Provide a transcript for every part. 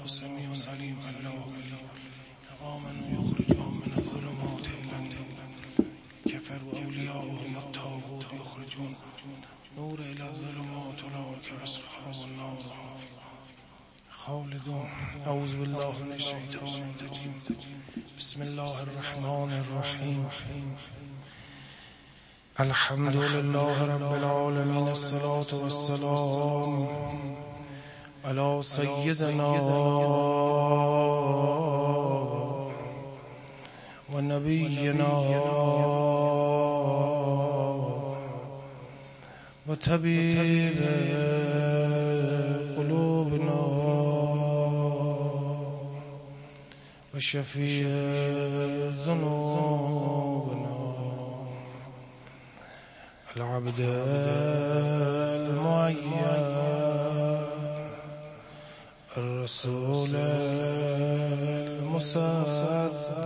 سميع عليم الله قواما يخرجهم من الظلمات إلى النور كفروا أولياءهم الطاغوت يخرجون نور إلى الظلمات أولئك أصحاب النار خالدون. أعوذ بالله من الشيطان الرجيم. بسم الله الرحمن الرحيم. الحمد لله رب العالمين. الصلاة والسلام على سيدنا ونبينا وطبيب قلوبنا وشفيع ذنوبنا العبد المعين الرسول المصدق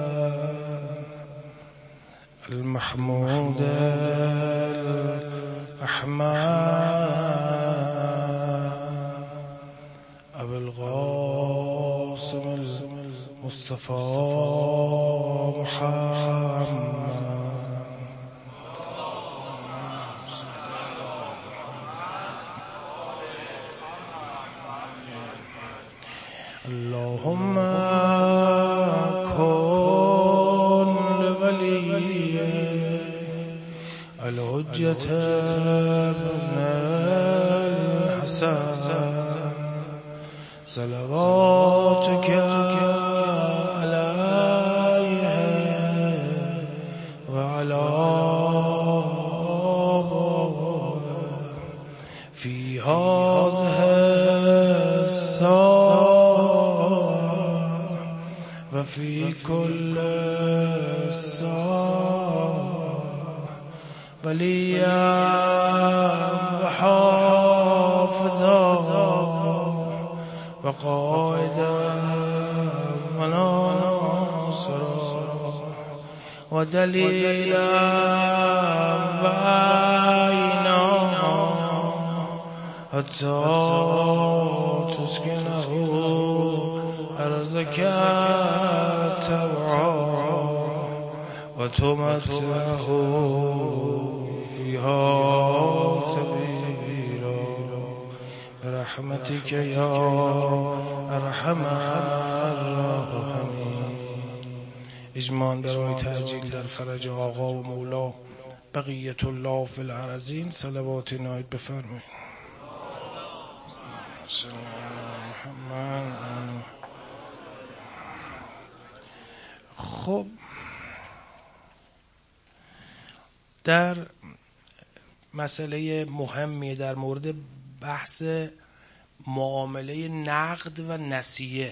المحمود الأحمد أبو القاسم المصطفى محمد. اللهم كن لولي الحجة ابن الحسن صلواتك عليه وعلى آبائه في هذه الساعة وفي كل ساعة وليا وحافظا وقائدا وناصرا ودليلا وعينا حتى تسكنه أرزك توعا وتمتعه فيها تبيرا برحمتك يا ارحم الراحمین. اجماع برای تعجیل در فرج آقا و مولا بقیت الله فی الارضین. صلوات نایب بفرمایید. خب در مسئله مهمی در مورد بحث معامله نقد و نسیه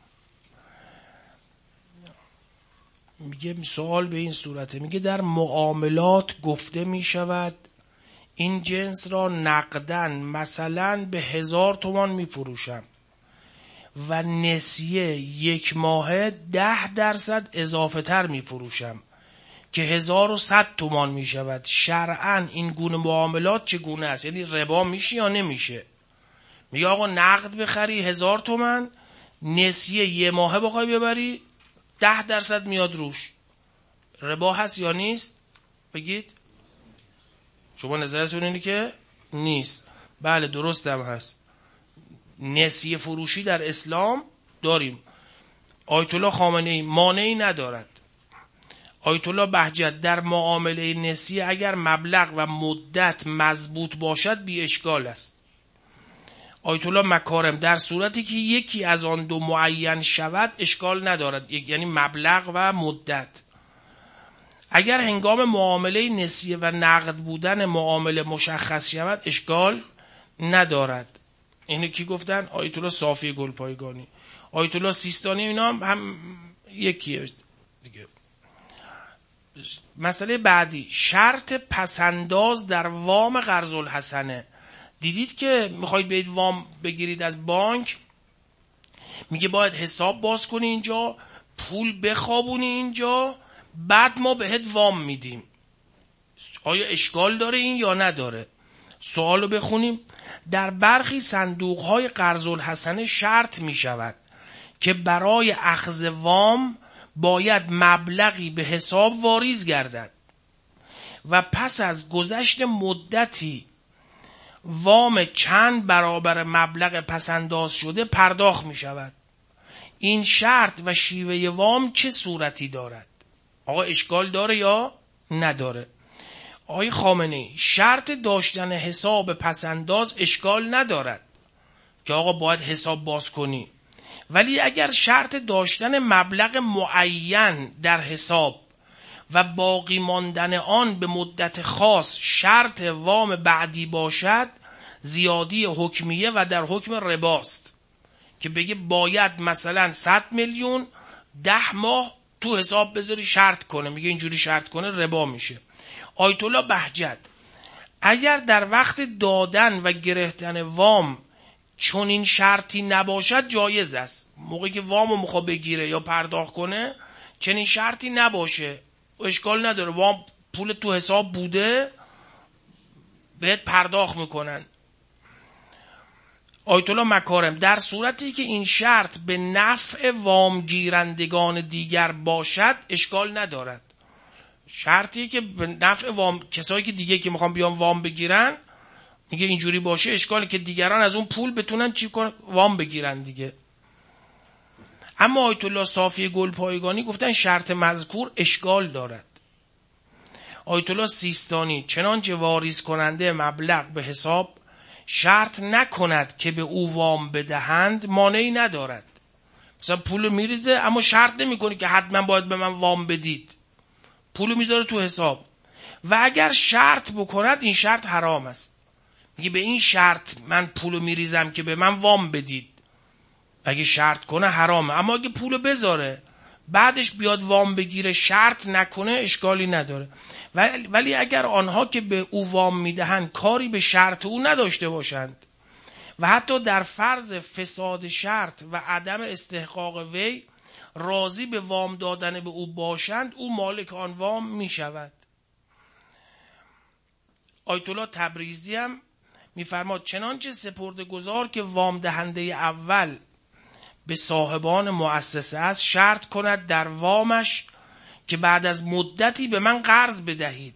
میگه، سوال به این صورته، میگه در معاملات گفته میشود این جنس را نقدن مثلا به 1000 تومان میفروشم و نسیه 1 ماهه 10% اضافه تر میفروشم که 1100 تومان میشود. شرعاً این گونه معاملات چگونه است؟ یعنی ربا میشه یا نمیشه؟ میگه آقا نقد بخری 1000 تومان، نسیه 1 ماهه بخوای ببری 10% میاد روش، ربا هست یا نیست؟ بگید. شما نظرتون اینه که نیست. بله درست هم هست. نسیه فروشی در اسلام داریم. آیت الله خامنه‌ای مانعی ندارد. آیت الله بهجت در معامله نسیه اگر مبلغ و مدت مضبوط باشد بی اشکال است. آیت الله مکارم در صورتی که یکی از آن دو معین شود اشکال ندارد، یعنی مبلغ و مدت. اگر هنگام معامله نسیه و نقد بودن معامله مشخص شود اشکال ندارد. اینو کی گفتن؟ آیت الله صافی گلپایگانی، آیت الله سیستانی، اینا هم یکیه دیگه. مسئله بعدی، شرط پسنداز در وام قرض الحسنه. دیدید که میخواید برید وام بگیرید از بانک، میگه باید حساب باز کنی اینجا، پول بخوابونی اینجا، بعد ما بهت وام میدیم. آیا اشکال داره این یا نداره؟ سوالو بخونیم. در برخی صندوق‌های قرض الحسنه شرط می شود که برای اخذ وام باید مبلغی به حساب واریز گردد و پس از گذشت مدتی وام چند برابر مبلغ پسنداز شده پرداخت می شود. این شرط و شیوه وام چه صورتی دارد؟ آقا اشکال داره یا نداره؟ آقای خامنه‌ای، شرط داشتن حساب پسنداز اشکال ندارد که آقا باید حساب باز کنی، ولی اگر شرط داشتن مبلغ معین در حساب و باقی ماندن آن به مدت خاص شرط وام بعدی باشد، زیادی حکمیه و در حکم رباست که بگه باید مثلا 100 میلیون 10 ماه تو حساب بذاری شرط کنه، میگه اینجوری شرط کنه ربا میشه. آیت الله بهجت، اگر در وقت دادن و گرفتن وام چون این شرطی نباشد جایز است. موقعی که وامو میخواد بگیره یا پرداخت کنه چنین شرطی نباشه، اشکال نداره، وام پول تو حساب بوده بهت پرداخت میکنن. آیت الله مکارم، در صورتی که این شرط به نفع وام گیرندگان دیگر باشد اشکال ندارد. شرطی که به نفع وام کسایی که دیگه که میخوان بیان وام بگیرن، میگه اینجوری باشه اشکالی که دیگران از اون پول بتونن چی کنن؟ وام بگیرن دیگه. اما آیت الله صافی گلپایگانی گفتن شرط مذکور اشکال دارد. آیت الله سیستانی، چنانچه واریز کننده مبلغ به حساب شرط نکند که به او وام بدهند مانعی ندارد. مثلا پول میریزه اما شرط نمیکنه که حتما باید به من وام بدید، پول میذاره تو حساب و اگر شرط بکند این شرط حرام است. میگه به این شرط من پولو میریزم که به من وام بدید، اگه شرط کنه حرامه. اما اگه پولو بذاره بعدش بیاد وام بگیره شرط نکنه اشکالی نداره. ولی اگر آنها که به او وام میدهند کاری به شرط او نداشته باشند و حتی در فرض فساد شرط و عدم استحقاق وی راضی به وام دادن به او باشند، او مالک آن وام می شود. آیت الله تبریزی هم میفرماد چنانچه سپرده‌گذار که وام دهنده اول به صاحبان مؤسسه است شرط کند در وامش که بعد از مدتی به من قرض بدهید،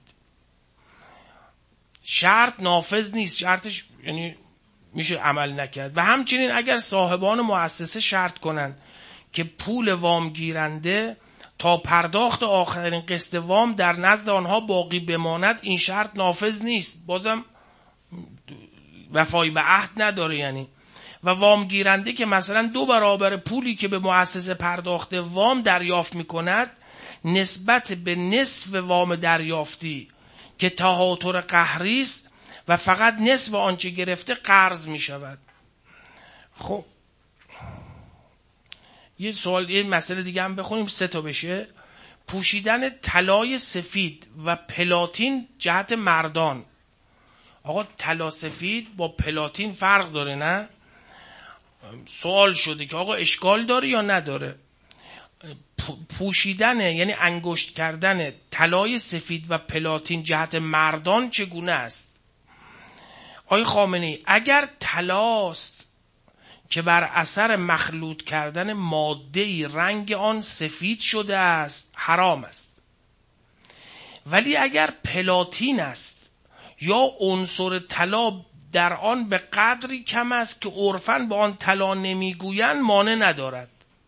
شرط نافذ نیست، شرطش یعنی میشه عمل نکرد. و همچنین اگر صاحبان مؤسسه شرط کنند که پول وام گیرنده تا پرداخت آخرین قسط وام در نزد آنها باقی بماند، این شرط نافذ نیست، بازم وفایی به عهد نداره یعنی. و وام گیرنده که مثلا 2 برابر پولی که به مؤسسه پرداخت وام دریافت میکند نسبت به نصف وام دریافتی که تهاتر قهری است و فقط نصف آنچه گرفته قرض میشود. خب یه مسئله دیگه هم بخونیم 3 تا بشه. پوشیدن طلای سفید و پلاتین جهت مردان. آقا طلا سفید با پلاتین فرق داره نه؟ سوال شده که آقا اشکال داره یا نداره؟ پوشیدن یعنی انگشت کردن طلای سفید و پلاتین جهت مردان چگونه است؟ آقای خامنه‌ای، اگر طلاست که بر اثر مخلوط کردن ماده‌ای رنگ آن سفید شده است حرام است، ولی اگر پلاتین است یا عنصر طلا در آن به قدری کم است که عرفاً به آن طلا نمیگویند مانع ندارد.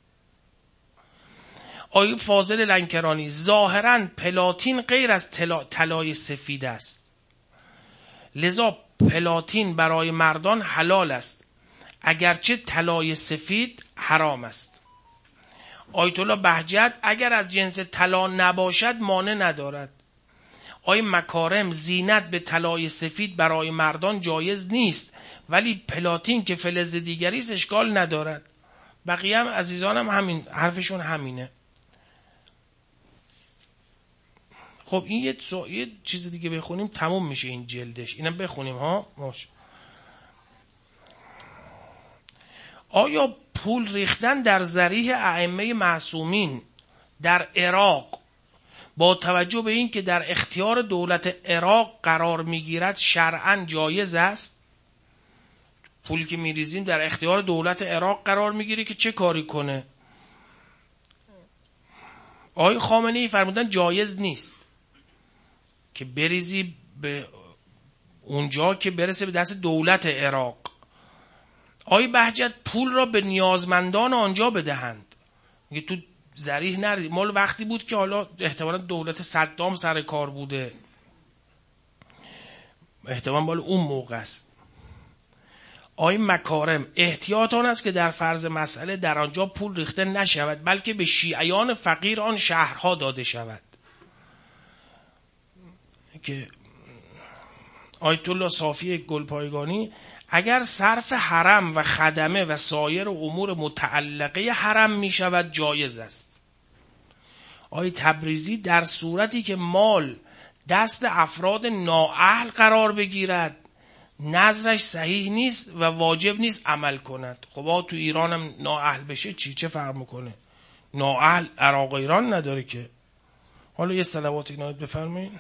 آقای فاضل لنکرانی، ظاهراً پلاتین غیر از طلای سفید است، لذا پلاتین برای مردان حلال است اگرچه طلای سفید حرام است. آیت الله بهجت، اگر از جنس طلا نباشد مانع ندارد. آیه مکارم، زینت به طلای سفید برای مردان جایز نیست ولی پلاتین که فلز دیگری است اشکال ندارد. بقیه هم عزیزانم همین حرفشون همینه. خب این یه چیز دیگه بخونیم تموم میشه این جلدش، اینم بخونیم ها. آیا پول ریختن در ذریح ائمه معصومین در عراق با توجه به این که در اختیار دولت عراق قرار میگیرد شرعاً جایز است. پولی که میریزیم در اختیار دولت عراق قرار میگیره که چه کاری کنه. آقای خامنه‌ای فرمودن جایز نیست که بریزی به اونجا که برسه به دست دولت عراق. آقای بهجت پول را به نیازمندان آنجا بدهند. میگه تو ذریح نری. مال وقتی بود که حالا احتمالاً دولت صدام سر کار بوده، احتمالاً مال اون موقع است. آقای مکارم احتیاط آن است که در فرض مسئله در آنجا پول ریخته نشود، بلکه به شیعیان فقیر آن شهرها داده شود. که آیت الله صافی گلپایگانی اگر صرف حرم و خدمه و سایر امور متعلقه حرم می شود جایز است. آیه تبریزی در صورتی که مال دست افراد نااهل قرار بگیرد نظرش صحیح نیست و واجب نیست عمل کند. خب تو ایران هم نااهل بشه چه فرق میکنه؟ نااهل عراق و ایران نداره که. حالا یه صلوات عنایت بفرمایید.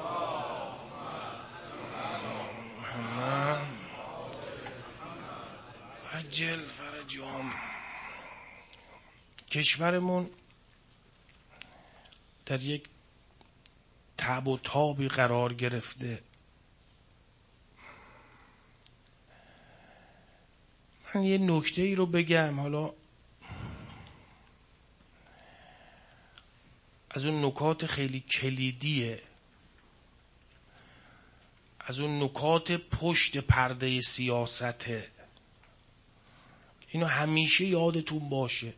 عجل فرجهم. کشورمون در یک تب و تابی قرار گرفته. من یه نکته ای رو بگم، حالا از اون نکات خیلی کلیدیه، از اون نکات پشت پرده سیاسته. اینو همیشه یادتون باشه.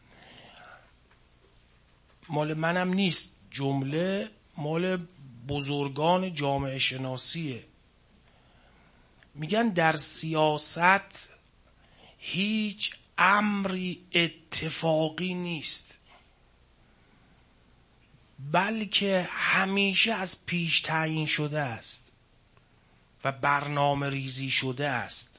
مال منم نیست، جمله مال بزرگان جامعه شناسیه. میگن در سیاست هیچ امری اتفاقی نیست، بلکه همیشه از پیش تعیین شده است و برنامه ریزی شده است.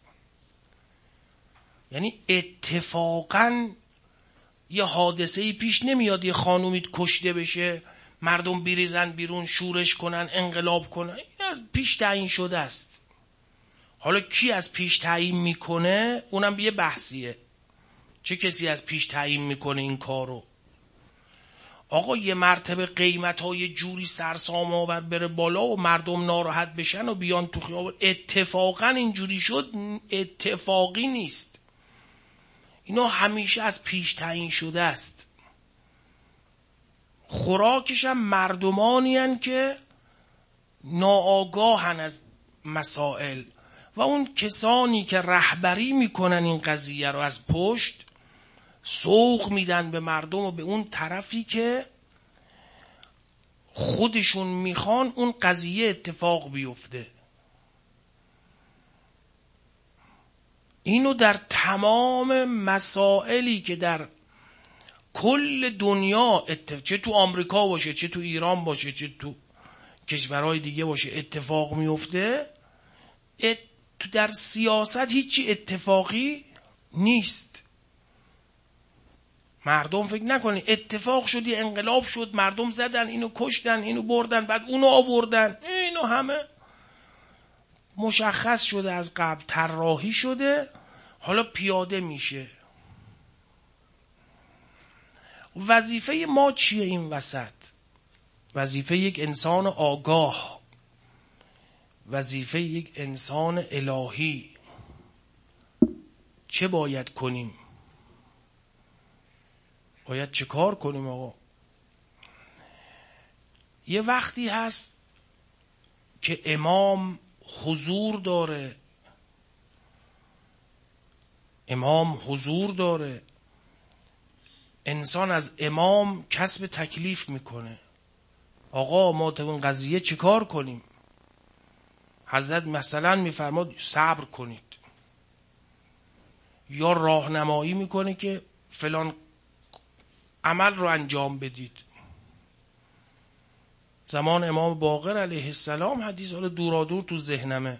یعنی اتفاقاً یه حادثه‌ای پیش نمیاد یه خانومی کشته بشه، مردم بریزن بیرون، شورش کنن، انقلاب کنن. این از پیش تعیین شده است. حالا کی از پیش تعیین میکنه اونم یه بحثیه. چه کسی از پیش تعیین میکنه این کارو؟ آقا یه مرتبه قیمت‌های جوری سرسام آور بره بالا و مردم ناراحت بشن و بیان تو خیابون. اتفاقا اینجوری شد، اتفاقی نیست. اینا همیشه از پیش تعیین شده است. خوراکش هم مردمانی هن که ناآگاهن از مسائل و اون کسانی که رهبری میکنن این قضیه رو از پشت سوق میدن به مردم و به اون طرفی که خودشون میخوان اون قضیه اتفاق بیفته. اینو در تمام مسائلی که در کل دنیا چه تو آمریکا باشه، چه تو ایران باشه، چه تو کشورهای دیگه باشه اتفاق میفته، تو در سیاست هیچی اتفاقی نیست. مردم فکر نکنید اتفاق شد، یه انقلاب شد، مردم زدن، اینو کشتن، اینو بردن، بعد اونو آوردن. اینو همه مشخص شده، از قبل طراحی شده، حالا پیاده میشه. وظیفه ما چیه این وسط؟ وظیفه یک انسان آگاه، وظیفه یک انسان الهی. چه باید کنیم؟ باید چه کار کنیم آقا؟ یه وقتی هست که امام حضور داره، امام حضور داره، انسان از امام کسب تکلیف میکنه. آقا ما تو این قضیه چه کار کنیم؟ حضرت مثلا میفرماد صبر کنید، یا راهنمایی میکنه که فلان عمل رو انجام بدید. زمان امام باقر علیه السلام، حدیث حالا دورادور تو ذهنمه،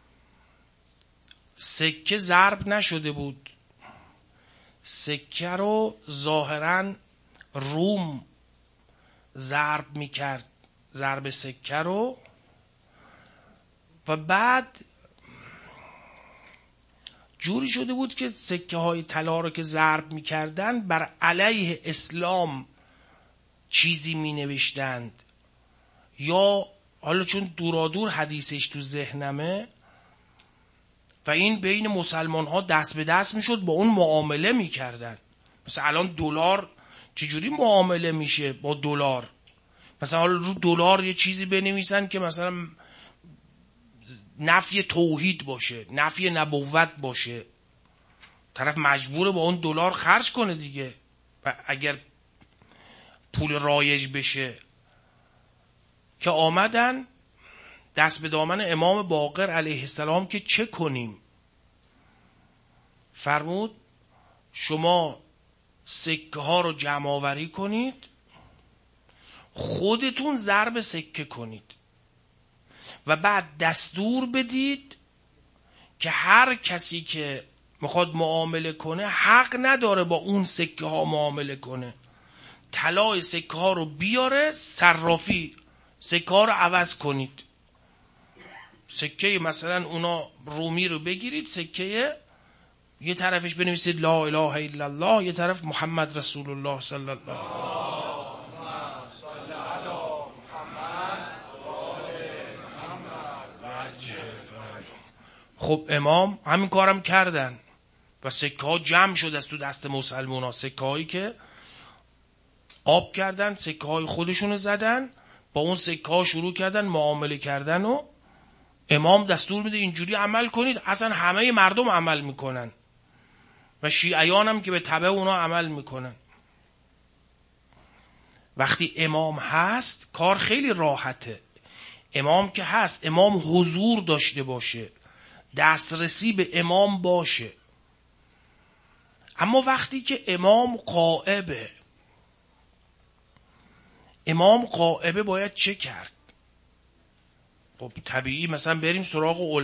سکه ضرب نشده بود، سکه رو ظاهرا روم ضرب میکرد ضرب سکه رو، و بعد جوری شده بود که سکه های طلا رو که ضرب میکردن بر علیه اسلام چیزی می نوشتند، یا حالا چون دورادور حدیثش تو ذهنمه و این بین مسلمان ها دست به دست می شد، با اون معامله می کردن. مثلا الان دلار چجوری معامله میشه با دلار؟ مثلا حالا رو دلار یه چیزی بنویسن که مثلا نفی توحید باشه، نفی نبوت باشه، طرف مجبوره با اون دلار خرج کنه دیگه، و اگر پول رایج بشه. که آمدن دست به دامن امام باقر علیه السلام که چه کنیم؟ فرمود شما سکه ها رو جمع آوری کنید، خودتون ضرب سکه کنید و بعد دستور بدید که هر کسی که میخواد معامله کنه حق نداره با اون سکه ها معامله کنه. طلای سکه ها رو بیاره، صرافی سکه ها رو عوض کنید. سکه مثلا اونا رومی رو بگیرید، سکه یه طرفش بنویسید لا اله الا الله، یه طرف محمد رسول الله صلی الله علیه و خب امام همین کارم کردن و سکه ها جمع شد از تو دست مسلمان ها. سکه هایی که آب کردن، سکه های خودشونو زدن، با اون سکه ها شروع کردن معامله کردن و امام دستور میده اینجوری عمل کنید. اصلا همه مردم عمل میکنن و شیعیان هم که به تبع اونا عمل میکنن. وقتی امام هست کار خیلی راحته. امام که هست، امام حضور داشته باشه، دسترسی به امام باشه. اما وقتی که امام غائبه باید چه کرد؟ خب طبیعی مثلا بریم سراغ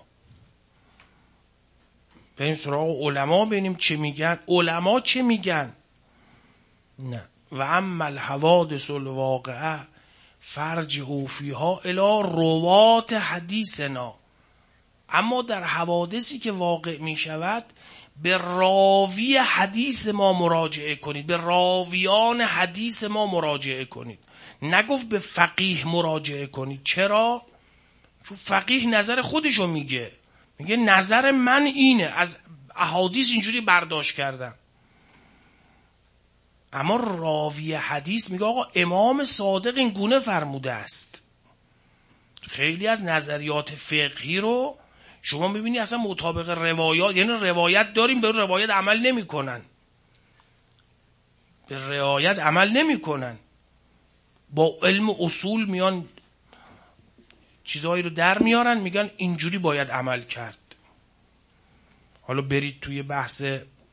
علما ببینیم چه میگن. علما چه میگن؟ نه و اما الحوادث الواقعه فرجعوا فیها الی روات حدیثنا. اما در حوادثی که واقع می شود به راوی حدیث ما مراجعه کنید، به راویان حدیث ما مراجعه کنید. نگفت به فقیه مراجعه کنید. چرا؟ چون فقیه نظر خودشو میگه نظر من اینه، از احادیث اینجوری برداشت کردم. اما راوی حدیث میگه آقا امام صادق این گونه فرموده است. خیلی از نظریات فقهی رو شما میبینی اصلا مطابق روایات، یعنی روایت داریم به روایت عمل نمی کنن، با علم اصول میان چیزهایی رو در میارن، میگن اینجوری باید عمل کرد. حالا برید توی بحث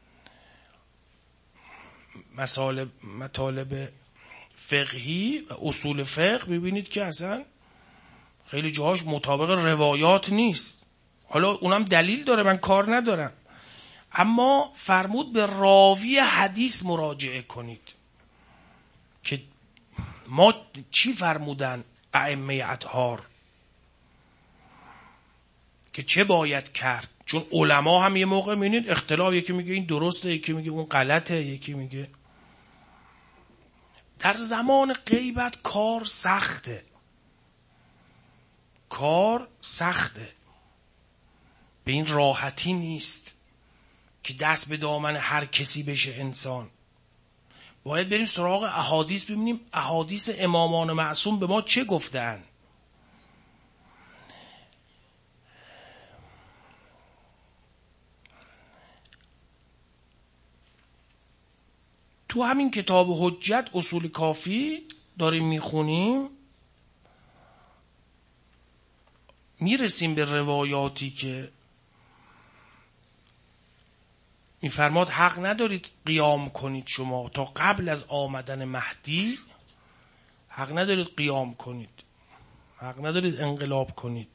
مطالب فقهی و اصول فقه ببینید که اصلا خیلی جاهاش مطابق روایات نیست. حالا اونم دلیل داره، من کار ندارم، اما فرمود به راوی حدیث مراجعه کنید که ما چی فرمودن ائمه اطهار که چه باید کرد. چون علما هم یه موقع میبینید اختلاف، یکی میگه این درسته، یکی میگه اون غلطه، یکی میگه. در زمان غیبت کار سخته، به این راحتی نیست که دست به دامن هر کسی بشه انسان. باید بریم سراغ احادیث، ببینیم احادیث امامان معصوم به ما چه گفتن. تو همین کتاب حجت اصول کافی داریم میخونیم، میرسیم به روایاتی که میفرماد حق ندارید قیام کنید، شما تا قبل از آمدن مهدی حق ندارید قیام کنید، حق ندارید انقلاب کنید.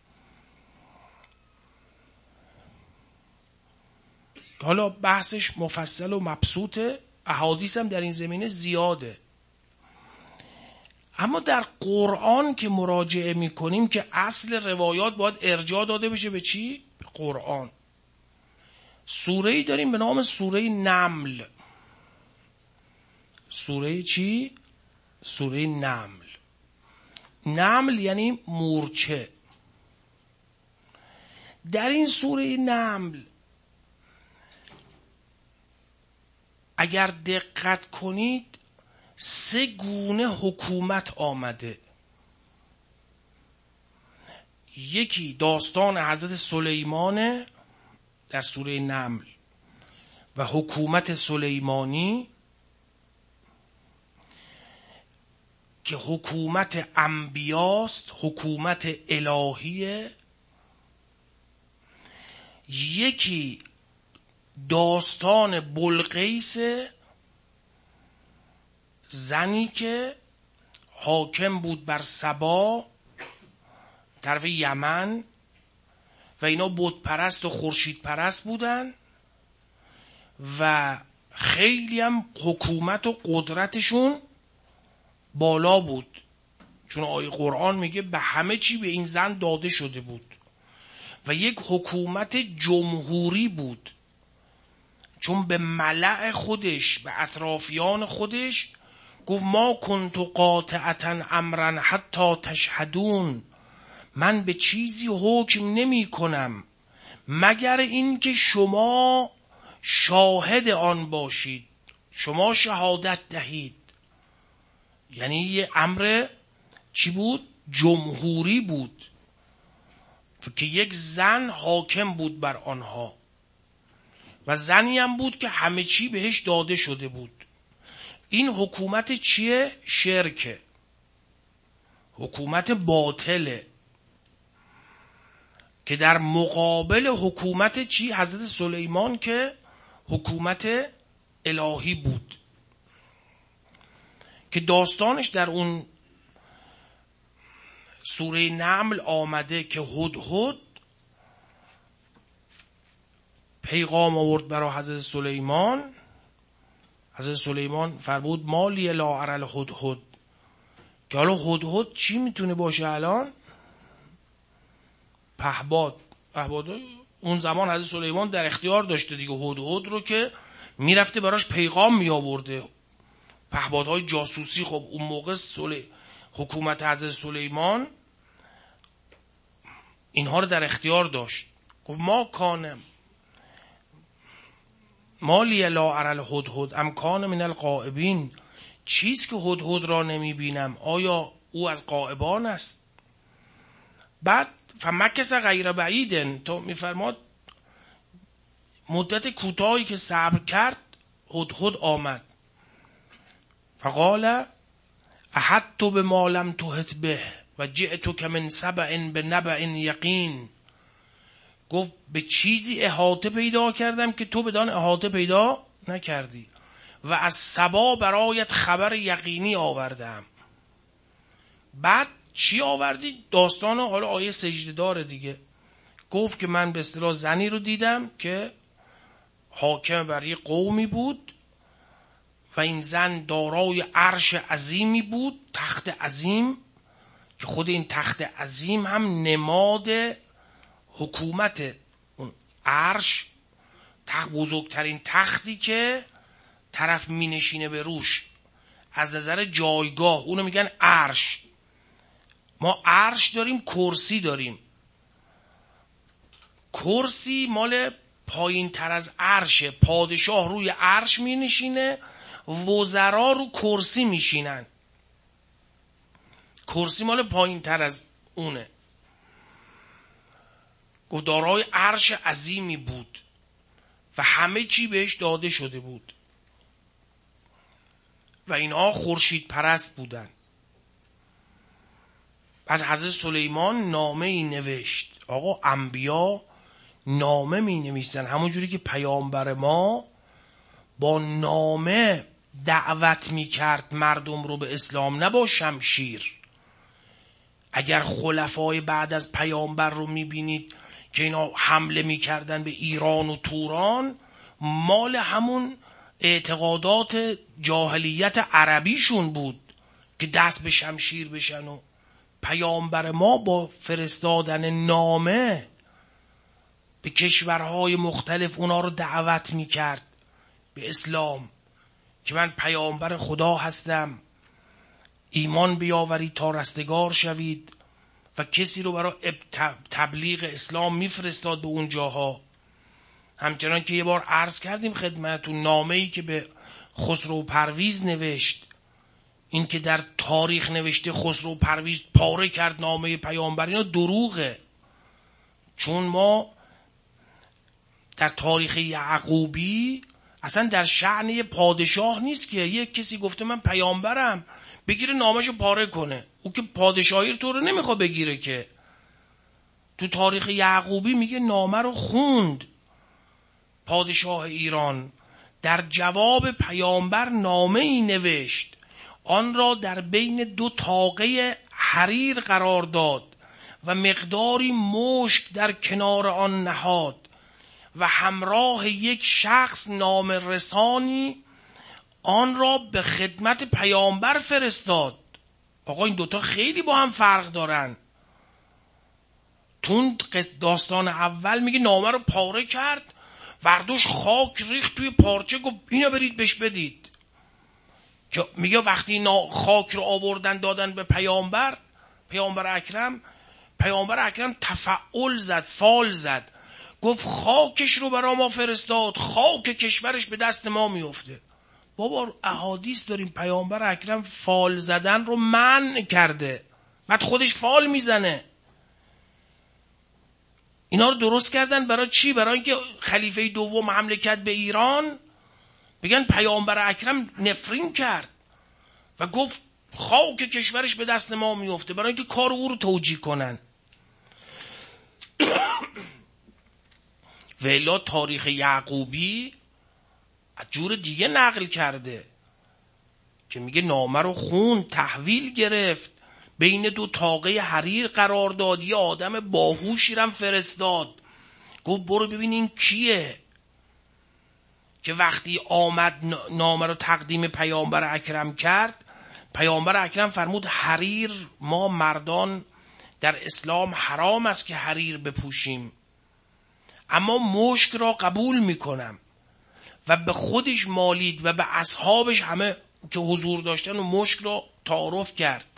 حالا بحثش مفصل و مبسوطه، احادیث هم در این زمینه زیاده. اما در قرآن که مراجعه میکنیم که اصل روایات باید ارجاع داده بشه به چی؟ به قرآن. سوره‌ای داریم به نام سوره نمل. سوره چی؟ سوره نمل. نمل یعنی مورچه. در این سوره نمل اگر دقت کنید 3 گونه حکومت آمده. یکی داستان حضرت سلیمان در سوره نمل و حکومت سلیمانی که حکومت انبیاست، حکومت الهیه. یکی داستان بلقیس، زنی که حاکم بود بر سبا طرف یمن و اینا بت پرست و خورشید پرست بودن و خیلی هم حکومت و قدرتشون بالا بود، چون آیه قرآن میگه به همه چی به این زن داده شده بود و یک حکومت جمهوری بود، چون به ملأ خودش، به اطرافیان خودش گفت ما کنت قاطعة امرا حتی تشهدون، من به چیزی حکم نمی کنم مگر این که شما شاهد آن باشید، شما شهادت دهید. یعنی یه امر چی بود؟ جمهوری بود که یک زن حاکم بود بر آنها و زنی هم بود که همه چی بهش داده شده بود. این حکومت چیه؟ شرکه، حکومت باطله که در مقابل حکومت چی؟ حضرت سلیمان که حکومت الهی بود که داستانش در اون سوره نمل آمده که هدهد پیغام آورد برای حضرت سلیمان. حضرت سلیمان فرمود ما لی لا اری الهدهد، که حالا هدهد چی میتونه باشه الان؟ پهباد اون زمان حضرت سلیمان در اختیار داشته دیگه، هدهد رو که میرفته براش پیغام می آورده، پهبادهای جاسوسی. خب اون موقع حکومت حضرت سلیمان اینها رو در اختیار داشت. گفت ما کانم ما لی لا اری الهدهد ام کان من الغائبین، چیست که هدهد را نمی بینم، آیا او از غائبان است؟ بعد فمکث غیر بعید، تو میفرماد مدت کوتاهی که صبر کرد هدهد آمد. فقال احطت بما لم تحط به و جئتک من سبع بنبع یقین، گفت به چیزی احاطه پیدا کردم که تو بدان احاطه پیدا نکردی و از سبا برایت خبر یقینی آوردم. بعد چی آوردی؟ داستان حالا آیه سجده داره دیگه. گفت که من به اصطلاح زنی رو دیدم که حاکم بر یه قومی بود و این زن دارای عرش عظیمی بود، تخت عظیم، که خود این تخت عظیم هم نماد حکومت اون عرش، بزرگترین تختی که طرف می نشینه به روش از نظر جایگاه، اونو میگن عرش. ما عرش داریم، کرسی داریم. کرسی مال پایین تر از عرشه، پادشاه روی عرش می نشینه، وزرا رو کرسی می شینن. کرسی مال پایین تر از اونه. گفت دارای عرش عظیمی بود و همه چی بهش داده شده بود و اینها خورشید پرست بودن. بعد حضرت سلیمان نامه ای نوشت. آقا انبیا نامه می نویسن، همون جوری که پیامبر ما با نامه دعوت می کرد مردم رو به اسلام، نه با شمشیر. اگر خلفای بعد از پیامبر رو می بینید که اینا حمله می کردن به ایران و توران، مال همون اعتقادات جاهلیت عربیشون بود که دست به شمشیر بشن. و پیامبر ما با فرستادن نامه به کشورهای مختلف اونا رو دعوت میکرد به اسلام که من پیامبر خدا هستم، ایمان بیاورید تا رستگار شوید، و کسی رو برای تبلیغ اسلام میفرستاد به اون جاها. همچنان که یه بار عرض کردیم خدمتتون نامه‌ای که به خسرو پرویز نوشت، این که در تاریخ نوشته خسرو پرویز پاره کرد نامه پیامبر، اینا دروغه. چون ما در تاریخ یعقوبی اصلا در شأن پادشاه نیست که یک کسی گفته من پیامبرم بگیره نامشو پاره کنه. او که پادشاهی تو رو نمیخواد بگیره که. تو تاریخ یعقوبی میگه نامه رو خوند پادشاه ایران، در جواب پیامبر نامه ای نوشت، آن را در بین 2 طاقه حریر قرار داد و مقداری مشک در کنار آن نهاد و همراه یک شخص نامه رسانی آن را به خدمت پیامبر فرستاد. آقا این 2 تا خیلی با هم فرق دارن. تو داستان اول میگه نامه رو پاره کرد، وردوش خاک ریخت توی پارچه، گفت اینو برید بهش بدید. که میگه وقتی خاک رو آوردن دادن به پیامبر اکرم تفعل زد، فال زد، گفت خاکش رو برا ما فرستاد، خاک کشورش به دست ما میفته. بابا احادیث داریم پیامبر اکرم فال زدن رو منع کرده، بعد خودش فال میزنه. اینا رو درست کردن برای چی؟ برای اینکه خلیفه دوم حمله کرد به ایران، بگن پیامبر اکرم نفرین کرد و گفت خاک کشورش به دست ما میفته، برای اینکه کار او رو توجیه کنن. و الا تاریخ یعقوبی از جور دیگه نقل کرده که میگه نامه رو خوند، تحویل گرفت، بین 2 طاقه حریر قرار داد، یه آدم باهوشی رم فرستاد، گفت برو ببین این کیه. که وقتی آمد نامه رو تقدیم پیامبر اکرم کرد، پیامبر اکرم فرمود حریر ما مردان در اسلام حرام است که حریر بپوشیم، اما مشک را قبول میکنم. و به خودش مالید و به اصحابش همه که حضور داشتن و مشک را تعارف کرد.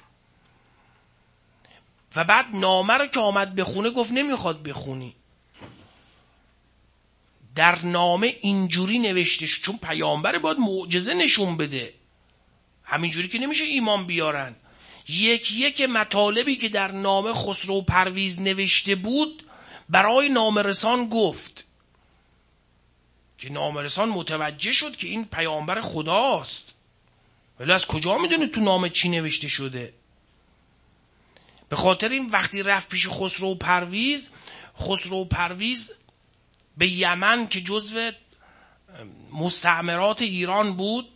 و بعد نامه رو که آمد بخونه گفت نمیخواد بخونی. در نامه اینجوری نوشته شد، چون پیامبر باید معجزه نشون بده، همینجوری که نمیشه ایمان بیارن. یک مطالبی که در نامه خسرو پرویز نوشته بود برای نامه‌رسان گفت که نامه‌رسان متوجه شد که این پیامبر خداست. ولی از کجا میدونه تو نامه چی نوشته شده؟ به خاطر این وقتی رفت پیش خسرو پرویز به یمن که جزو مستعمرات ایران بود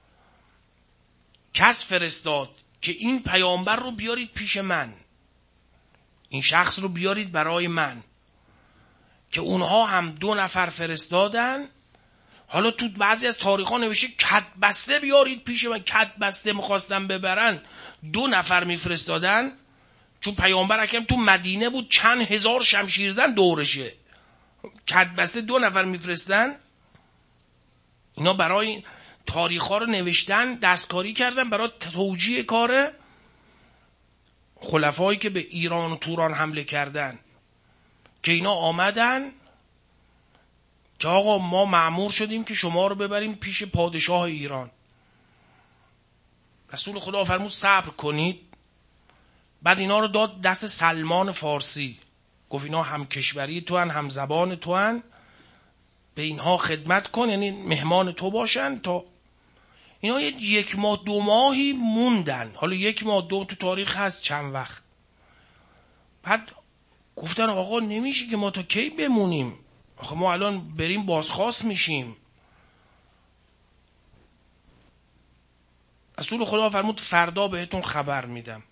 کس فرستاد که این پیامبر رو بیارید پیش من، این شخص رو بیارید برای من. که اونها هم 2 نفر فرستادن. حالا تو بعضی از تاریخ‌ها نوشته کدبسته بیارید پیش من، کدبسته می‌خواستن ببرن 2 نفر میفرستادن، چون پیامبر اکرم تو مدینه بود، چند هزار شمشیرزن دورشه، کدبسته 2 نفر میفرستن. اینا برای تاریخ‌ها رو نوشتن، دستکاری کردن برای توجیه کار خلفایی که به ایران و توران حمله کردن. که اینا آمدن که آقا ما مأمور شدیم که شما رو ببریم پیش پادشاه ایران. رسول خدا فرمود صبر کنید. بعد اینا رو داد دست سلمان فارسی، گفت اینا هم کشوری تو هن، هم زبان تو هن، به اینها خدمت کن، یعنی مهمان تو باشن. تا اینا 1 ماه 2 ماهی موندن. حالا 1 ماه 2 تو تاریخ هست چند وقت. بعد گفتن آقا نمیشه که ما تا کی بمونیم، آخه ما الان بریم بازخواست میشیم. رسول خدا فرمود فردا بهتون خبر میدم.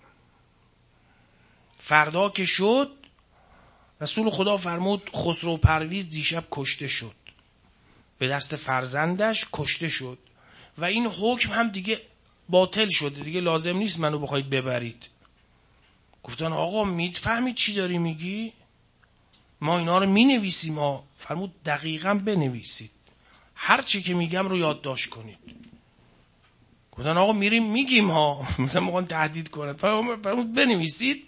فردا که شد رسول خدا فرمود خسرو پرویز دیشب کشته شد، به دست فرزندش کشته شد. و این حکم هم دیگه باطل شده دیگه، لازم نیست منو بخواید ببرید. گفتن آقا میفهمید چی داری میگی؟ ما اینا رو مینویسیم ها. فرمود دقیقاً بنویسید، هر چی که میگم رو یادداشت کنید. گفتن آقا میریم میگیم ها، مثلا میخوان تهدید کنن. فرمود بنویسید.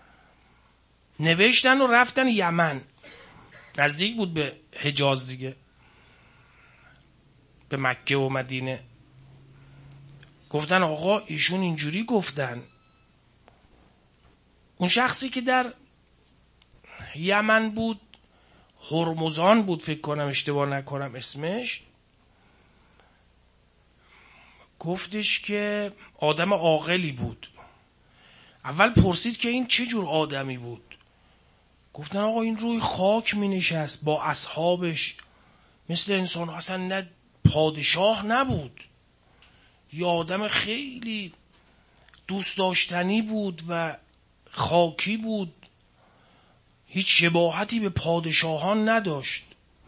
نوشتن و رفتن یمن، نزدیک بود به حجاز دیگه، به مکه و مدینه. گفتن آقا ایشون اینجوری گفتن. اون شخصی که در یمن بود، هرمزان بود فکر کنم، اشتباه نکنم اسمش، گفتش که آدم عاقلی بود. اول پرسید که این چه جور آدمی بود. گفتن آقا این روی خاک می نشست با اصحابش مثل انسان، اصلا نه پادشاه نبود، یه آدم خیلی دوست داشتنی بود و خاکی بود، هیچ شباهتی به پادشاهان نداشت.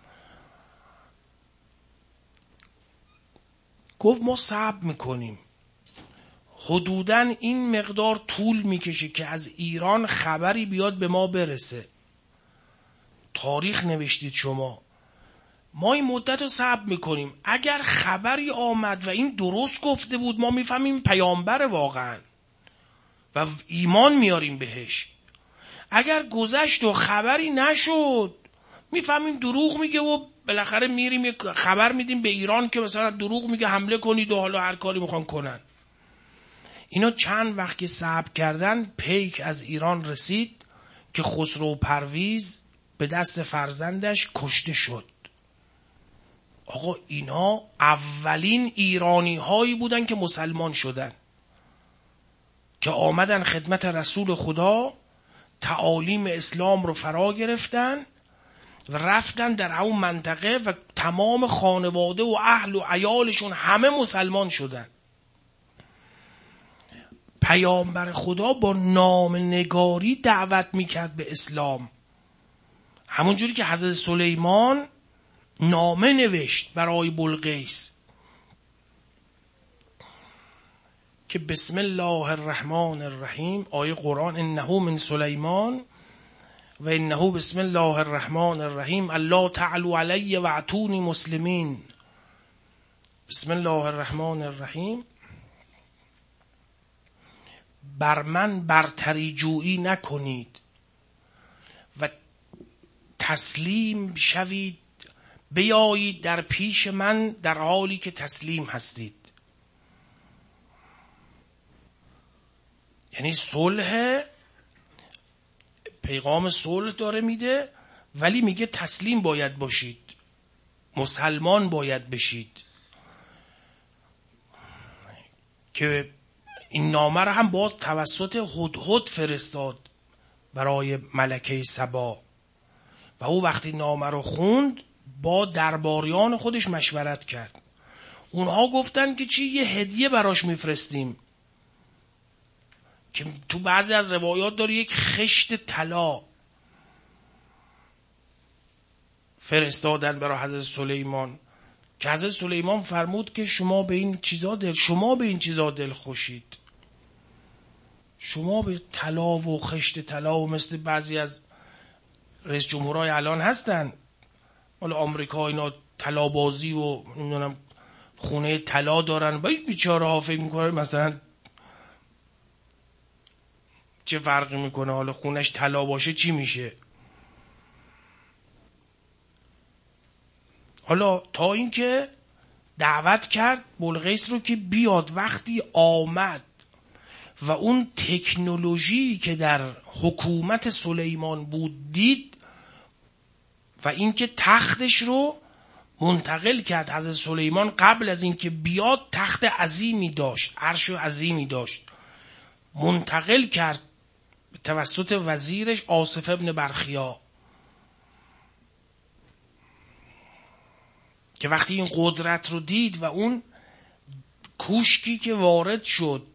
گفت ما صبر میکنیم، حدوداً این مقدار طول میکشه که از ایران خبری بیاد به ما برسه. تاریخ نوشتید شما، ما این مدت رو صبر میکنیم، اگر خبری آمد و این درست گفته بود ما میفهمیم پیامبر واقعا و ایمان میاریم بهش. اگر گذشت و خبری نشد میفهمیم دروغ میگه و بالاخره میریم یک خبر میدیم به ایران که مثلا دروغ میگه حمله کنید و حالا هر کاری میخوان کنن. اینا چند وقت که صبر کردن، پیک از ایران رسید که خسرو پرویز به دست فرزندش کشته شد. آقا اینا اولین ایرانی هایی بودن که مسلمان شدن، که آمدن خدمت رسول خدا، تعالیم اسلام رو فرا گرفتن و رفتن در اون منطقه و تمام خانواده و اهل و عیالشون همه مسلمان شدن. پیامبر خدا با نامه‌نگاری دعوت میکرد به اسلام، همونجوری که حضرت سلیمان نامه نوشت برای بلقیس که بسم الله الرحمن الرحیم، آیه قرآن انه من سلیمان و انه بسم الله الرحمن الرحیم الله تعالوا علی و اتونی مسلمین. بسم الله الرحمن الرحیم، بر من برتری جویی نکنید و تسلیم شوید، بیایید در پیش من در حالی که تسلیم هستید. یعنی صلح، پیغام صلح داره میده، ولی میگه تسلیم باید باشید، مسلمان باید بشید. که این نامه رو هم باز توسط هدهد فرستاد برای ملکه سبا و او وقتی نامه رو خوند با درباریان خودش مشورت کرد. اونها گفتن که چی، یه هدیه براش میفرستیم، که تو بعضی از روایات داره یک خشت طلا فرستادن برای حضرت سلیمان، که حضرت سلیمان فرمود که شما به این چیزا دل خوشید، شما به طلا و خشت طلا و مثل بعضی از رئیس جمهورای الان هستن، حالا آمریکا اینا طلا بازی و نمیدونم خونه طلا دارن و این بیچاره ها فکر میکنه مثلا چه فرقی میکنه، حالا خونش طلا باشه چی میشه. حالا تا اینکه دعوت کرد بلقیس رو که بیاد. وقتی آمد و اون تکنولوژی که در حکومت سلیمان بود دید و اینکه تختش رو منتقل کرد، حضرت سلیمان قبل از اینکه بیاد تخت عظیمی داشت، عرش عظیمی داشت، منتقل کرد توسط وزیرش آصف ابن برخیا، که وقتی این قدرت رو دید و اون کوشکی که وارد شد،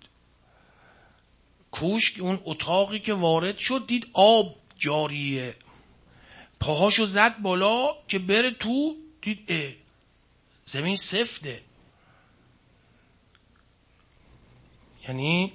اون اتاقی که وارد شد، دید آب جاریه، پاهاشو زد بالا که بره تو، دید زمین سفته. یعنی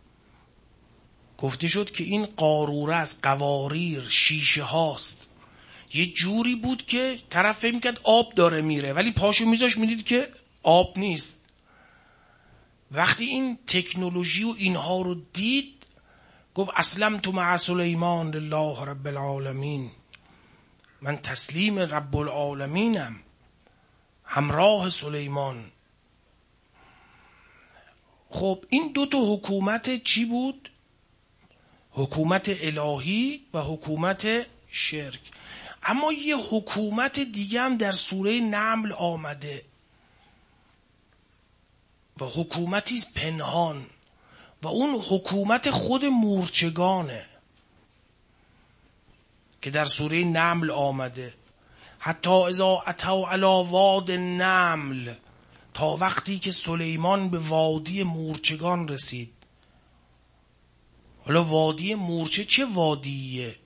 گفته شد که این قاروره از قواریر شیشه هاست. یه جوری بود که طرف فکر می‌کرد آب داره میره، ولی پاشو میذاش میدید که آب نیست. وقتی این تکنولوژی و اینها رو دید گفت اسلمت مع سلیمان لله رب العالمین، من تسلیم رب العالمینم، همراه سلیمان. خب این دو تا حکومت چی بود؟ حکومت الهی و حکومت شرک. اما یه حکومت دیگه هم در سوره نمل آمده و حکومتی پنهان و اون حکومت خود مورچگانه که در سوره نمل آمده. حتی اذا اتوا علی واد النمل، تا وقتی که سلیمان به وادی مورچگان رسید. حالا وادی مورچه چه وادیه؟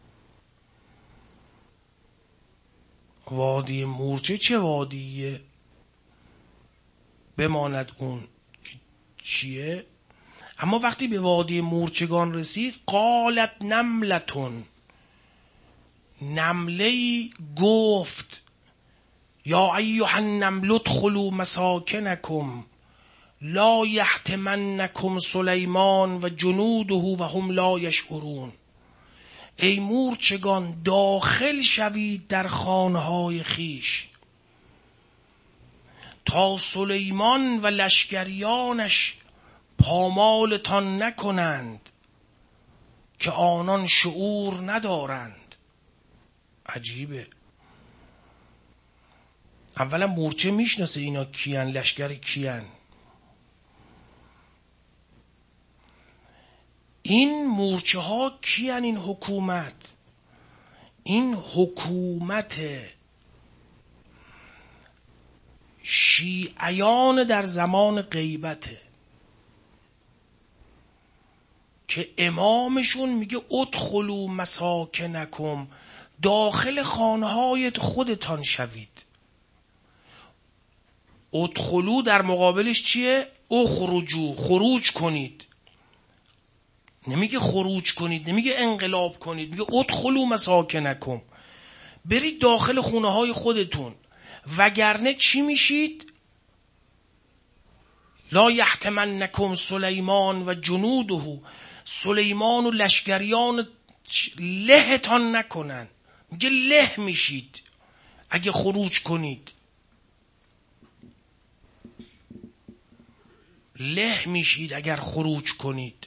وادی مورچه چه وادیه؟ بماند اون چیه؟ اما وقتی به وادی مورچگان رسید قالت نملتون، نمله‌ای گفت یا ایها النمل ادخلوا مساکنکم لا یحطمنکم سلیمان و جنوده و هم لا یشعرون. ای مورچگان داخل شوید در خانه‌های خیش تا سلیمان و لشکریانش پامالتان نکنند که آنان شعور ندارند. عجیبه. اولا مورچه میشناسه اینا کیان، لشکر کیان. این مورچه ها کیان؟ این حکومت شیعیان در زمان غیبته که امامشون میگه ادخلوا مساکنکم، داخل خانه‌های خودتان شوید. ادخلوا در مقابلش چیه؟ اخرجوا، خروج کنید. نمیگه خروج کنید، نمیگه انقلاب کنید، میگه ادخلوا مساکنکم، برید داخل خونه‌های خودتون، وگرنه چی میشید؟ لا یحطمنکم سلیمان و جنوده، سلیمان و لشکریان لهتان نکنن. میگه له میشید اگه خروج کنید، له میشید اگر خروج کنید.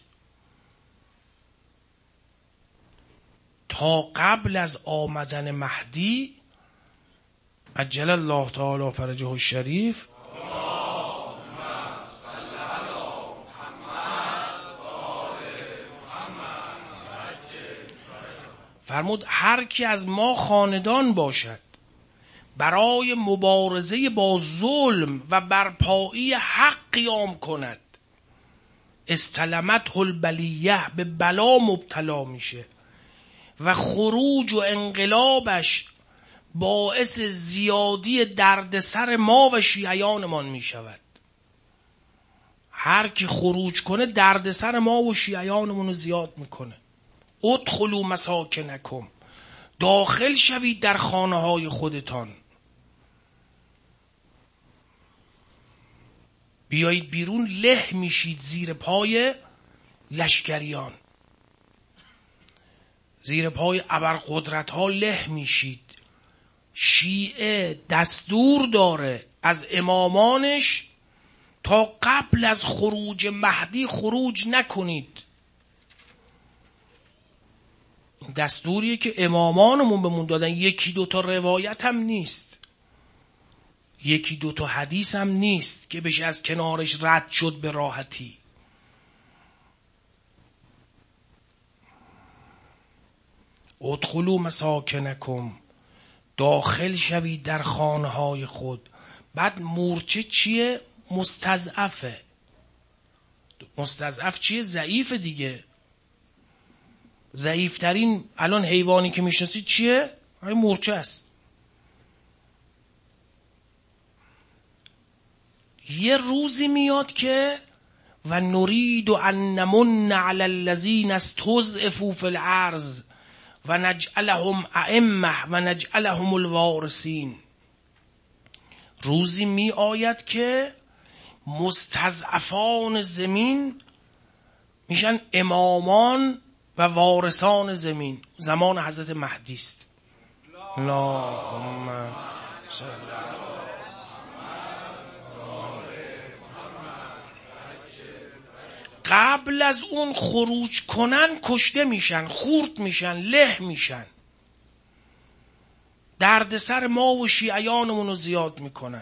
تا قبل از آمدن مهدی عجل الله تعالی فرجه الشریف فرمود هر کی از ما خاندان باشد برای مبارزه با ظلم و برپایی حق قیام کند، استلمته البلیه، به بلا مبتلا میشه و خروج و انقلابش باعث زیادی دردسر ما و شیعیانمان می شود. هر کی خروج کنه دردسر ما و شیعیانمون رو زیاد میکنه. ادخلوا مساکنکم، داخل شوید در خانه های خودتان، بیایید بیرون، له میشید زیر پای لشکریان، زیر پای ابرقدرت ها له میشید. شیعه دستور داره از امامانش تا قبل از خروج مهدی خروج نکنید. دستوریه که امامانمون بهمون دادن. یکی دوتا روایت هم نیست، یکی دوتا حدیث هم نیست که بشه از کنارش رد شد به راحتی. ادخلوا مساکنکم، داخل شوید در خانه های خود. بعد مورچه چیه؟ مستضعفه. مستضعف چیه؟ ضعیف دیگه. ضعیفترین الان حیوانی که میشناسید چیه؟ همین مورچه است. یه روزی میاد که و نرید ان نمن علی الذین استضعفوا فی الارض و نجعلهم ائمه و نجعلهم الوارثین. روزی می آید که مستضعفان زمین میشن امامان و وارثان زمین. زمان حضرت مهدی است. اللهم صل قبل از اون خروج کنن کشته میشن، خورد میشن، له میشن. دردسر ما و شیعیانمون رو زیاد میکنن.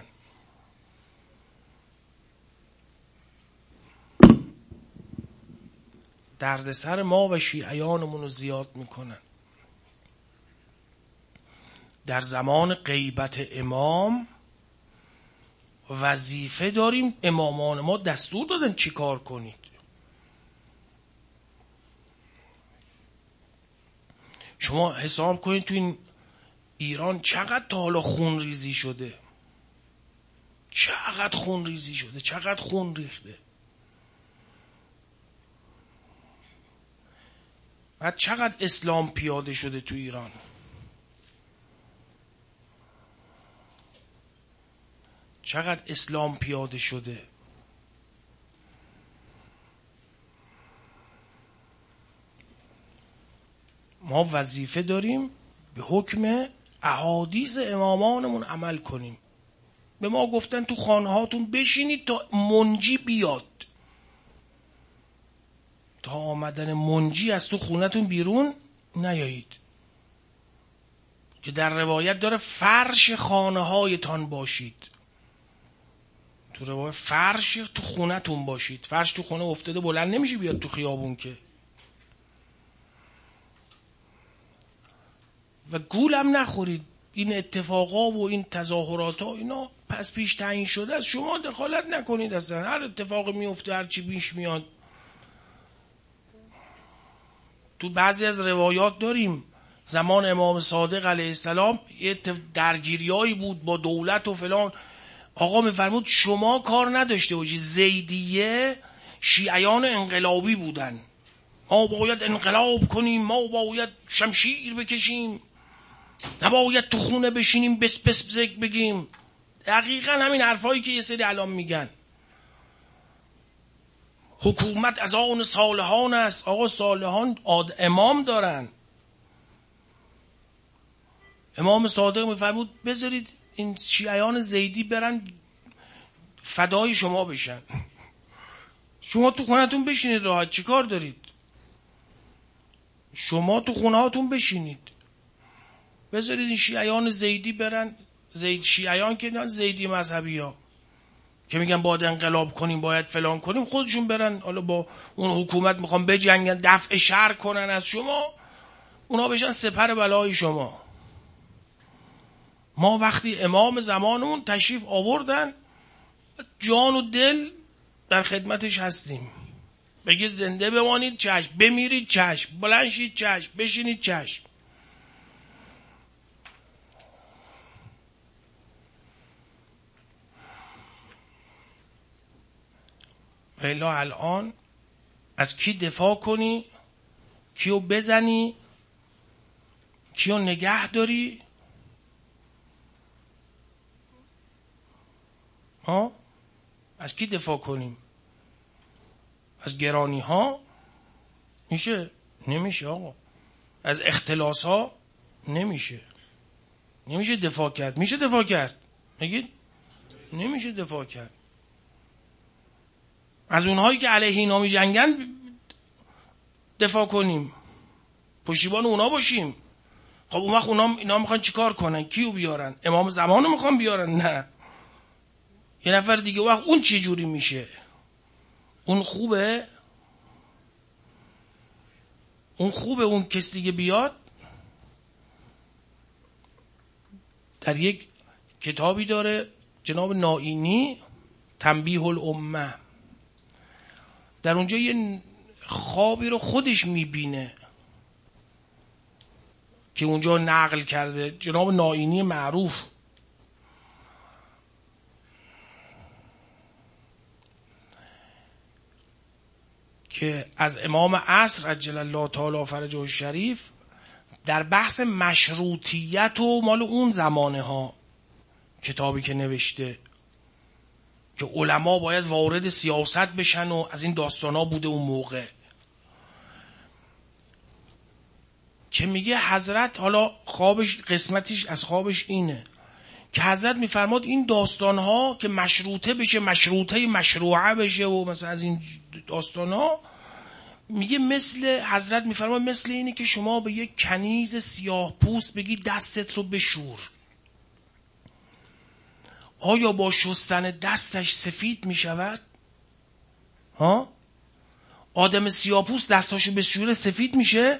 دردسر ما و شیعیانمون رو زیاد میکنن. در زمان غیبت امام وظیفه داریم. امامان ما دستور دادن چی کار کنید. شما حساب کنید تو این ایران چقدر تا حالا خون ریزی شده، چقدر خون ریزی شده، چقدر خون ریخته. بعد چقدر اسلام پیاده شده تو ایران. چقدر اسلام پیاده شده. ما وظیفه داریم به حکم احادیث امامانمون عمل کنیم. به ما گفتن تو خانه هاتون بشینید تا منجی بیاد. تا آمدن منجی از تو خونتون بیرون نیایید. که در روایت داره فرش خانه هایتان باشید. تو روایت فرش تو خونتون باشید. فرش تو خونه افتاده بلند نمیشه بیاد تو خیابون که. و گولم نخورید. این اتفاقا و این تظاهرات ها اینا پس پیش تعیین شده است. شما دخالت نکنید اصلا. هر اتفاقی میفته، هر چی پیش میاد. تو بعضی از روایات داریم زمان امام صادق علیه السلام یه درگیریایی بود با دولت و فلان. آقا میفرمود شما کار نداشته باشید. زیدیه شیعیان انقلابی بودن. ما باید انقلاب کنیم، ما باید شمشیر بکشیم، نباید تو خونه بشینیم بس بس بزک بگیم. دقیقا همین حرفایی که یه سری الان میگن. حکومت از آن صالحان است. آقا صالحان امام دارن. امام صادق میفرمود بذارید این شیعیان زیدی برن فدای شما بشن. شما تو خونه‌تون بشینید راحت. چی کار دارید؟ شما تو خونه‌تون بشینید. بذارید این شیعیان زیدی برن. شیعیان که نه زیدی مذهبی ها که میگن باید انقلاب کنیم، باید فلان کنیم، خودشون برن حالا با اون حکومت میخوان بجنگن، دفع شر کنن از شما، اونا بشن سپر بلای شما. ما وقتی امام زمانمون تشریف آوردن جان و دل در خدمتش هستیم. بگه زنده بمانید چشم، بمیرید چشم، بلند شید چشم، بشینید چشم. ولی الان از کی دفاع کنی؟ کیو بزنی؟ کیو نگه داری؟ از کی دفاع کنیم؟ از گرانی ها؟ میشه؟ نمیشه آقا. از اختلاس ها؟ نمیشه. نمیشه دفاع کرد. میشه دفاع کرد؟ میگید؟ نمیشه دفاع کرد. از اونهایی که علیه اینا می جنگن دفاع کنیم، پشتیبان اونا باشیم. خب اون وقت اینا میخوان چیکار کنن؟ کیو بیارن؟ امام زمانو میخوان بیارن؟ نه، یه نفر دیگه. وقت اون چه جوری میشه؟ اون خوبه؟ اون کس دیگه بیاد؟ در یک کتابی داره جناب نائینی، تنبیه الامه، در اونجا یه خوابی رو خودش میبینه که اونجا نقل کرده جناب نائینی معروف. که از امام عصر عجل الله تعالی فرجه الشریف در بحث مشروطیت و مال اون زمانه ها کتابی که نوشته که علما باید وارد سیاست بشن و از این داستان ها بوده اون موقع، که میگه حضرت، حالا خوابش قسمتیش از خوابش اینه که حضرت میفرماد این داستان ها که مشروطه بشه، مشروطه مشروعه بشه و مثلا از این داستان ها، میگه مثل حضرت میفرماد مثل اینه که شما به یک کنیز سیاه پوست بگی دستت رو بشور، آیا با شستن دستش سفید میشود؟ ها؟ آدم سیاه پوست دستاشو بشوره سفید میشه؟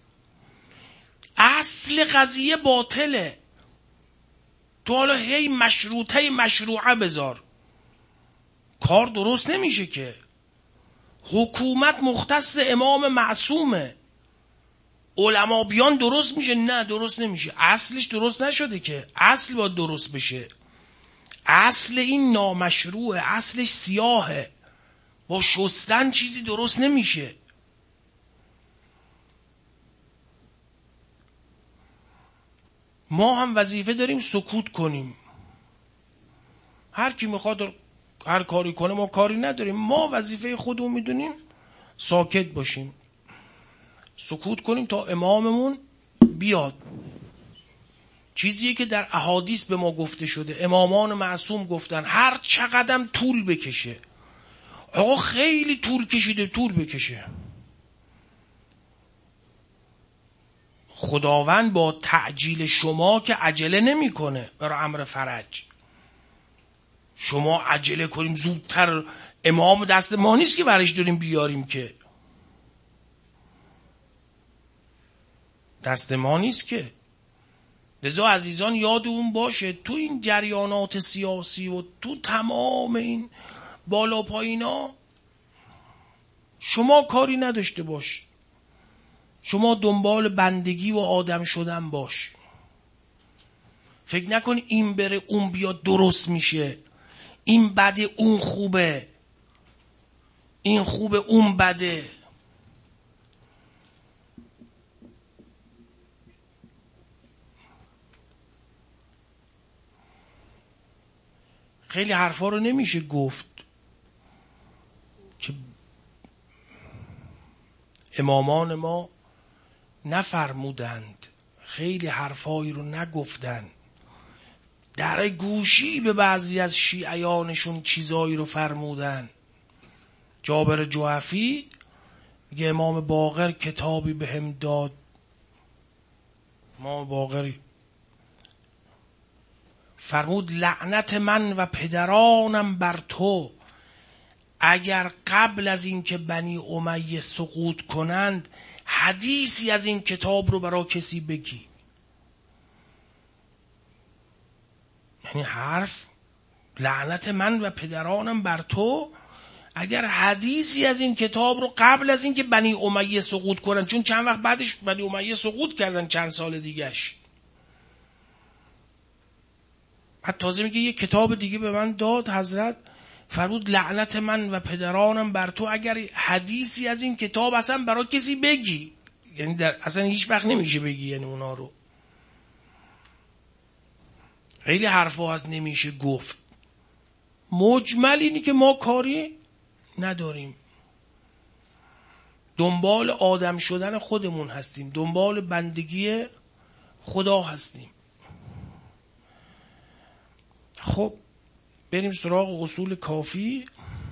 اصل قضیه باطله. تو حالا هی مشروطه مشروعه بذار، کار درست نمیشه که. حکومت مختص امام معصومه، علما بیان درست میشه؟ نه درست نمیشه، اصلش درست نشده که، اصل باید درست بشه. اصل این نامشروعه، اصلش سیاهه، با شستن چیزی درست نمیشه. ما هم وظیفه داریم سکوت کنیم. هر کی میخواد هر کاری کنه، ما کاری نداریم. ما وظیفه خودمون میدونیم ساکت باشیم، سکوت کنیم تا اماممون بیاد. چیزیه که در احادیث به ما گفته شده، امامان معصوم گفتن هر چقدر طول بکشه. آقا خیلی طول کشیده، طول بکشه. خداوند با تعجیل شما که عجله نمیکنه برای امر فرج. شما عجله کنیم زودتر، امام دست ما نیست که برش داریم بیاریم، که دست ما نیست که. لذا عزیزان یادمون باشه تو این جریانات سیاسی و تو تمام این بالا پایینا شما کاری نداشته باش، شما دنبال بندگی و آدم شدن باش. فکر نکن این بره اون بیاد درست میشه، این بده اون خوبه، این خوبه اون بده. خیلی حرفا رو نمیشه گفت که امامان ما نفرمودند، خیلی حرفایی رو نگفتند. در گوشی به بعضی از شیعیانشون چیزایی رو فرمودن. جابر جعفی میگه امام باقر کتابی به هم داد، امام باقری فرمود لعنت من و پدرانم بر تو، اگر قبل از این که بنی امیه سقوط کنند حدیثی از این کتاب رو برای کسی بگی. یعنی حرف لعنت من و پدرانم بر تو، اگر حدیثی از این کتاب رو قبل از این که بنی امیه سقوط کنند، چون چند وقت بعدش بنی امیه سقوط کردن، چند سال دیگهش. بعد تازه میگه یه کتاب دیگه به من داد حضرت، فرمود لعنت من و پدرانم بر تو، اگر حدیثی از این کتاب اصلا برای کسی بگی. یعنی اصلا هیچ وقت نمیشه بگی، یعنی اونا رو. خیلی حرفا هست نمیشه گفت. مجمل اینی که ما کاری نداریم، دنبال آدم شدن خودمون هستیم، دنبال بندگی خدا هستیم. خب بریم سراغ اصول کافی.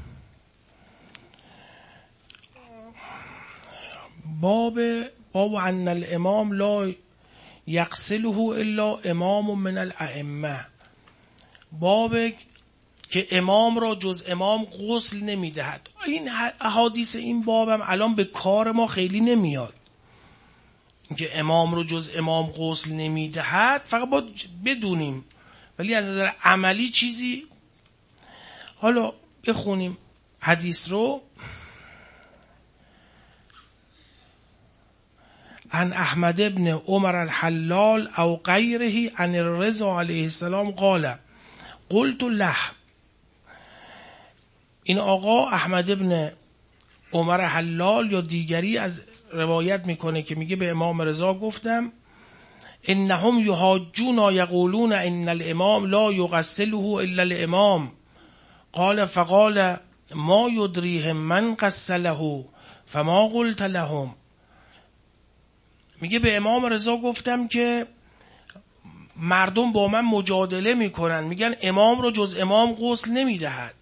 باب ان الامام لا یغسله الا امام من الائمه. باب که امام را جز امام غسل نمیدهد. این احادیث این بابم الان به کار ما خیلی نمیاد که امام رو جز امام غسل نمیدهد، فقط باید بدونیم، ولی از نظر عملی چیزی. حالا بخونیم حدیث رو. عن احمد ابن عمر الحلال او غیره عن الرضا علیه السلام قال قلت له. این آقا احمد ابن عمر حلال یا دیگری از روایت میکنه که میگه به امام رضا گفتم انهم یحاجون یقولون ان الامام لا یغسله الا الامام قال فقال ما یدریهم من غسله فما قلت لهم. میگه به امام رضا گفتم که مردم با من مجادله میکنن، میگن امام رو جز امام غسل نمیدهد.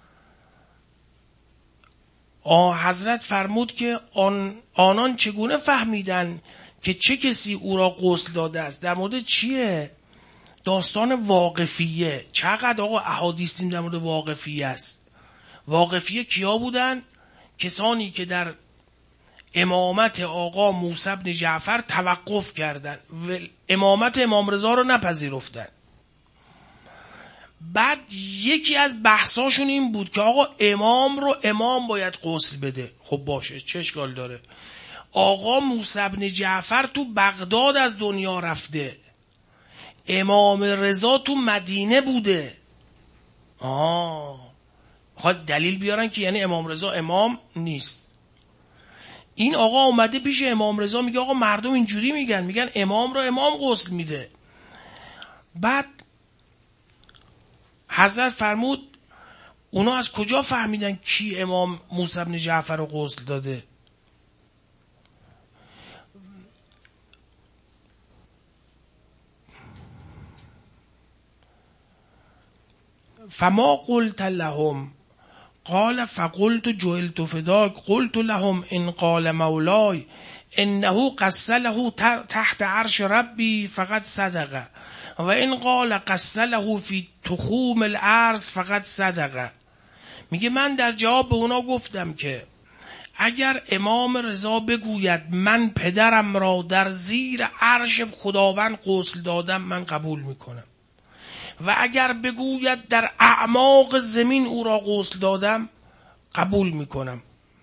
حضرت فرمود که آنان چگونه فهمیدن که چه کسی او را غسل داده است؟ در مورد چیه؟ داستان واقفیه. چقدر آقا احادیث در مورد واقفیه است. واقفیه کیا بودن؟ کسانی که در امامت آقا موسی بن جعفر توقف کردن و امامت امام رضا رو نپذیرفتن. بعد یکی از بحثاشون این بود که آقا امام رو امام باید غسل بده. خب باشه، چه اشکال داره؟ آقا موسی بن جعفر تو بغداد از دنیا رفته، امام رضا تو مدینه بوده. خواهد دلیل بیارن که یعنی امام رضا امام نیست. این آقا اومده پیش امام رضا میگه آقا مردم اینجوری میگن امام رو امام غسل میده. بعد حضرت فرمود اونا از کجا فهمیدن کی امام موسی بن جعفر رو غسل داده؟ فما قلت لهم قال فقلت جعلت فداک قلت لهم ان قال مولاي انه غسله تحت عرش ربی فقد صدق و این قال غسله فی تخوم الارض فقد صدق. میگه من در جواب به اونا گفتم که اگر امام رضا بگوید من پدرم را در زیر عرش خداوند غسل دادم، من قبول میکنم، و اگر بگوید در اعماق زمین او را غسل دادم، قبول میکنم.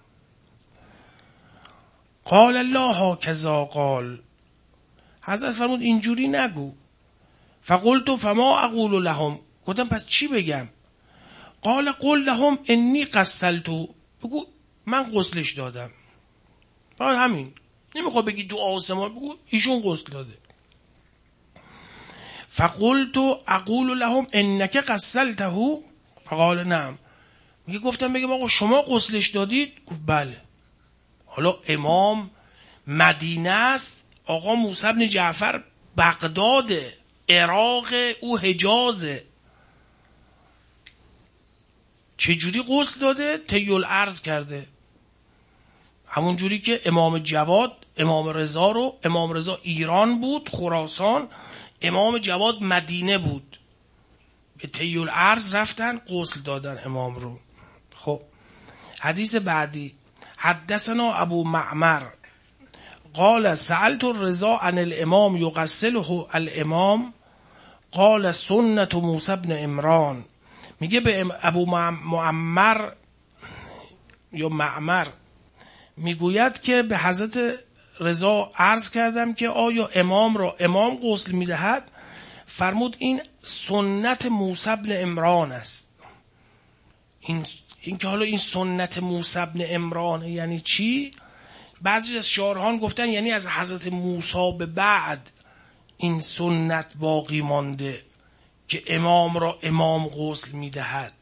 قال الله هکذا قال. حضرت فرمود اینجوری نگو. فقلت فما اقول لهم. گفتم پس چی بگم؟ قال قل لهم انی غسلتو. بگو من غسلش دادم. فقط همین. نمیخواد بگی تو آسمان، بگو ایشون غسل داده. فقلت اقول لهم انک غسلته فقال نعم. میگه گفتم بگم آقا شما غسلش دادید؟ گفت بله. حالا امام مدینه است، آقا موسی بن جعفر بغداده، عراق او حجازه. چجوری غسل داده؟ طی الارض کرده. همون جوری که امام جواد امام رضا ایران بود، خراسان، امام جواد مدینه بود، به طی الارض رفتن غسل دادن امام رو. خب حدیث بعدی. حدثنا ابو معمر قال سألت الرضا عن الامام یغسله الامام قال سنة موسی بن عمران. میگه به ابو معمر یا معمر میگوید که به حضرت رضا عرض کردم که آیا امام را امام غسل میدهد؟ فرمود این سنت موسی بن عمران است. این که حالا این سنت موسی بن عمران یعنی چی؟ بعضی از شارحان گفتن یعنی از حضرت موسی به بعد این سنت باقی مانده که امام را امام غسل میدهد.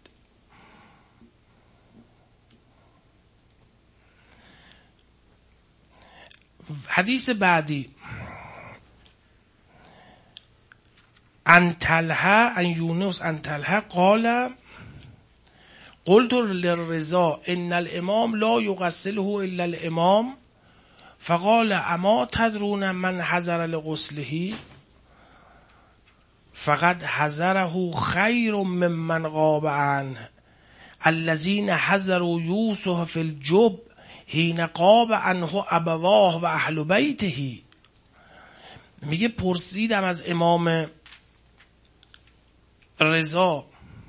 حدیث بعدی. عن طلحه عن یونس عن طلحه قال قلت للرضا ان الامام لا یغسله الا الامام فقال اما تدرون من حضر لغسله فقد حضره خیر ممن غاب عنه الذين حضروا یوسف فی الجب حین غاب عنه ابواه و اهل بیته. میگه پرسیدم از امام رضا،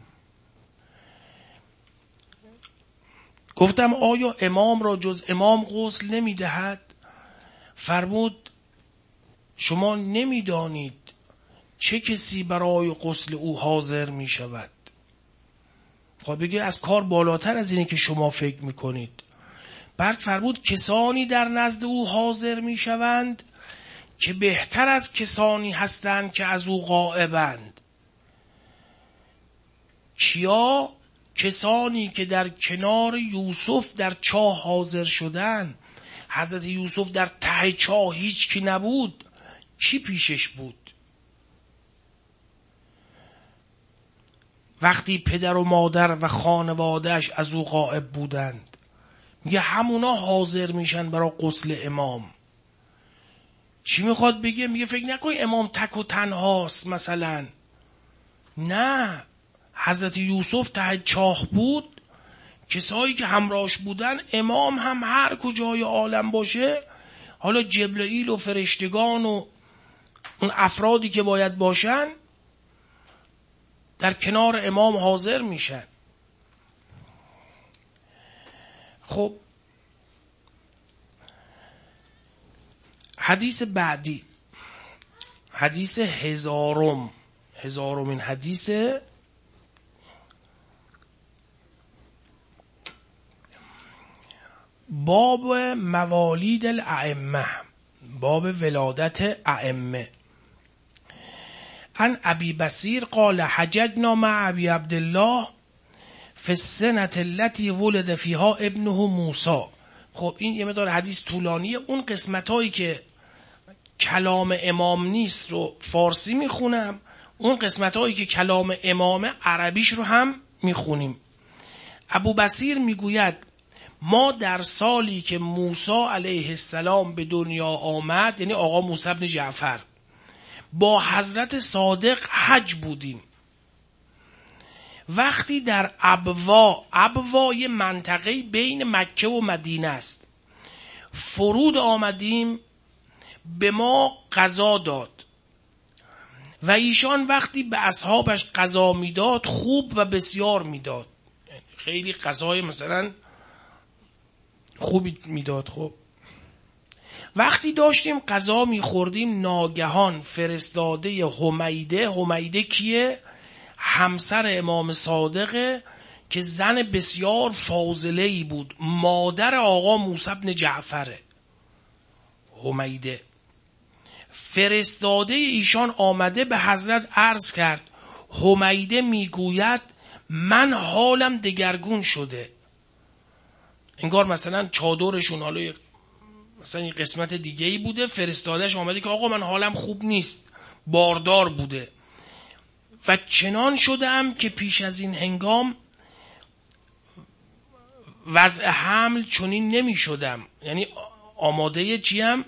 گفتم آیا امام را جز امام غسل نمیدهد؟ فرمود شما نمیدانید چه کسی برای غسل او حاضر می شود. خب بگه از کار بالاتر از اینه که شما فکر میکنید. بعد فرمود کسانی در نزد او حاضر می شوند که بهتر از کسانی هستند که از او غائبند. کیا؟ کسانی که در کنار یوسف در چاه حاضر شدن. حضرت یوسف در ته چاه هیچ کی نبود، کی پیشش بود؟ وقتی پدر و مادر و خانوادهش از او غائب بودند، میگه همونا حاضر میشن برای غسل امام. چی میخواد بگه؟ میگه فکر نکنی امام تک و تنهاست مثلا. نه، حضرت یوسف ته چاه بود، کسایی که همراهش بودن، امام هم هر کجای عالم باشه، حالا جبرئیل و فرشتگان و اون افرادی که باید باشن در کنار امام حاضر میشن. خب حدیث بعدی، حدیث هزارمین حدیث باب موالید الائمه، باب ولادت ائمه. عن ابی بصیر قال حججنا مع ابی عبدالله فی السنة التي ولد فیها ابنه موسی. خب این یه مقدار حدیث طولانیه. اون قسمتایی که کلام امام نیست رو فارسی میخونم، اون قسمتایی که کلام امام عربیش رو هم میخونیم. ابو بصیر میگوید ما در سالی که موسی علیه السلام به دنیا آمد، یعنی آقا موسی بن جعفر، با حضرت صادق حج بودیم. وقتی در ابوا یه منطقه بین مکه و مدینه است، فرود آمدیم، به ما غذا داد و ایشان وقتی به اصحابش غذا میداد خوب و بسیار میداد، خیلی غذای مثلا خوبی میداد. خب وقتی داشتیم غذا میخوردیم، ناگهان فرستاده حمیده کیه؟ همسر امام صادقه که زن بسیار فاضله‌ای بود، مادر آقا موسی بن جعفره. حمیده فرستاده ایشان آمده به حضرت عرض کرد. حمیده میگوید من حالم دگرگون شده. انگار مثلا چادرشون حالا مثلا یه قسمت دیگه ای بوده، فرستادهش آمده که آقا من حالم خوب نیست، باردار بوده و چنان شدم که پیش از این هنگام وضع حمل چنین نمی شدم، یعنی آماده چیم؟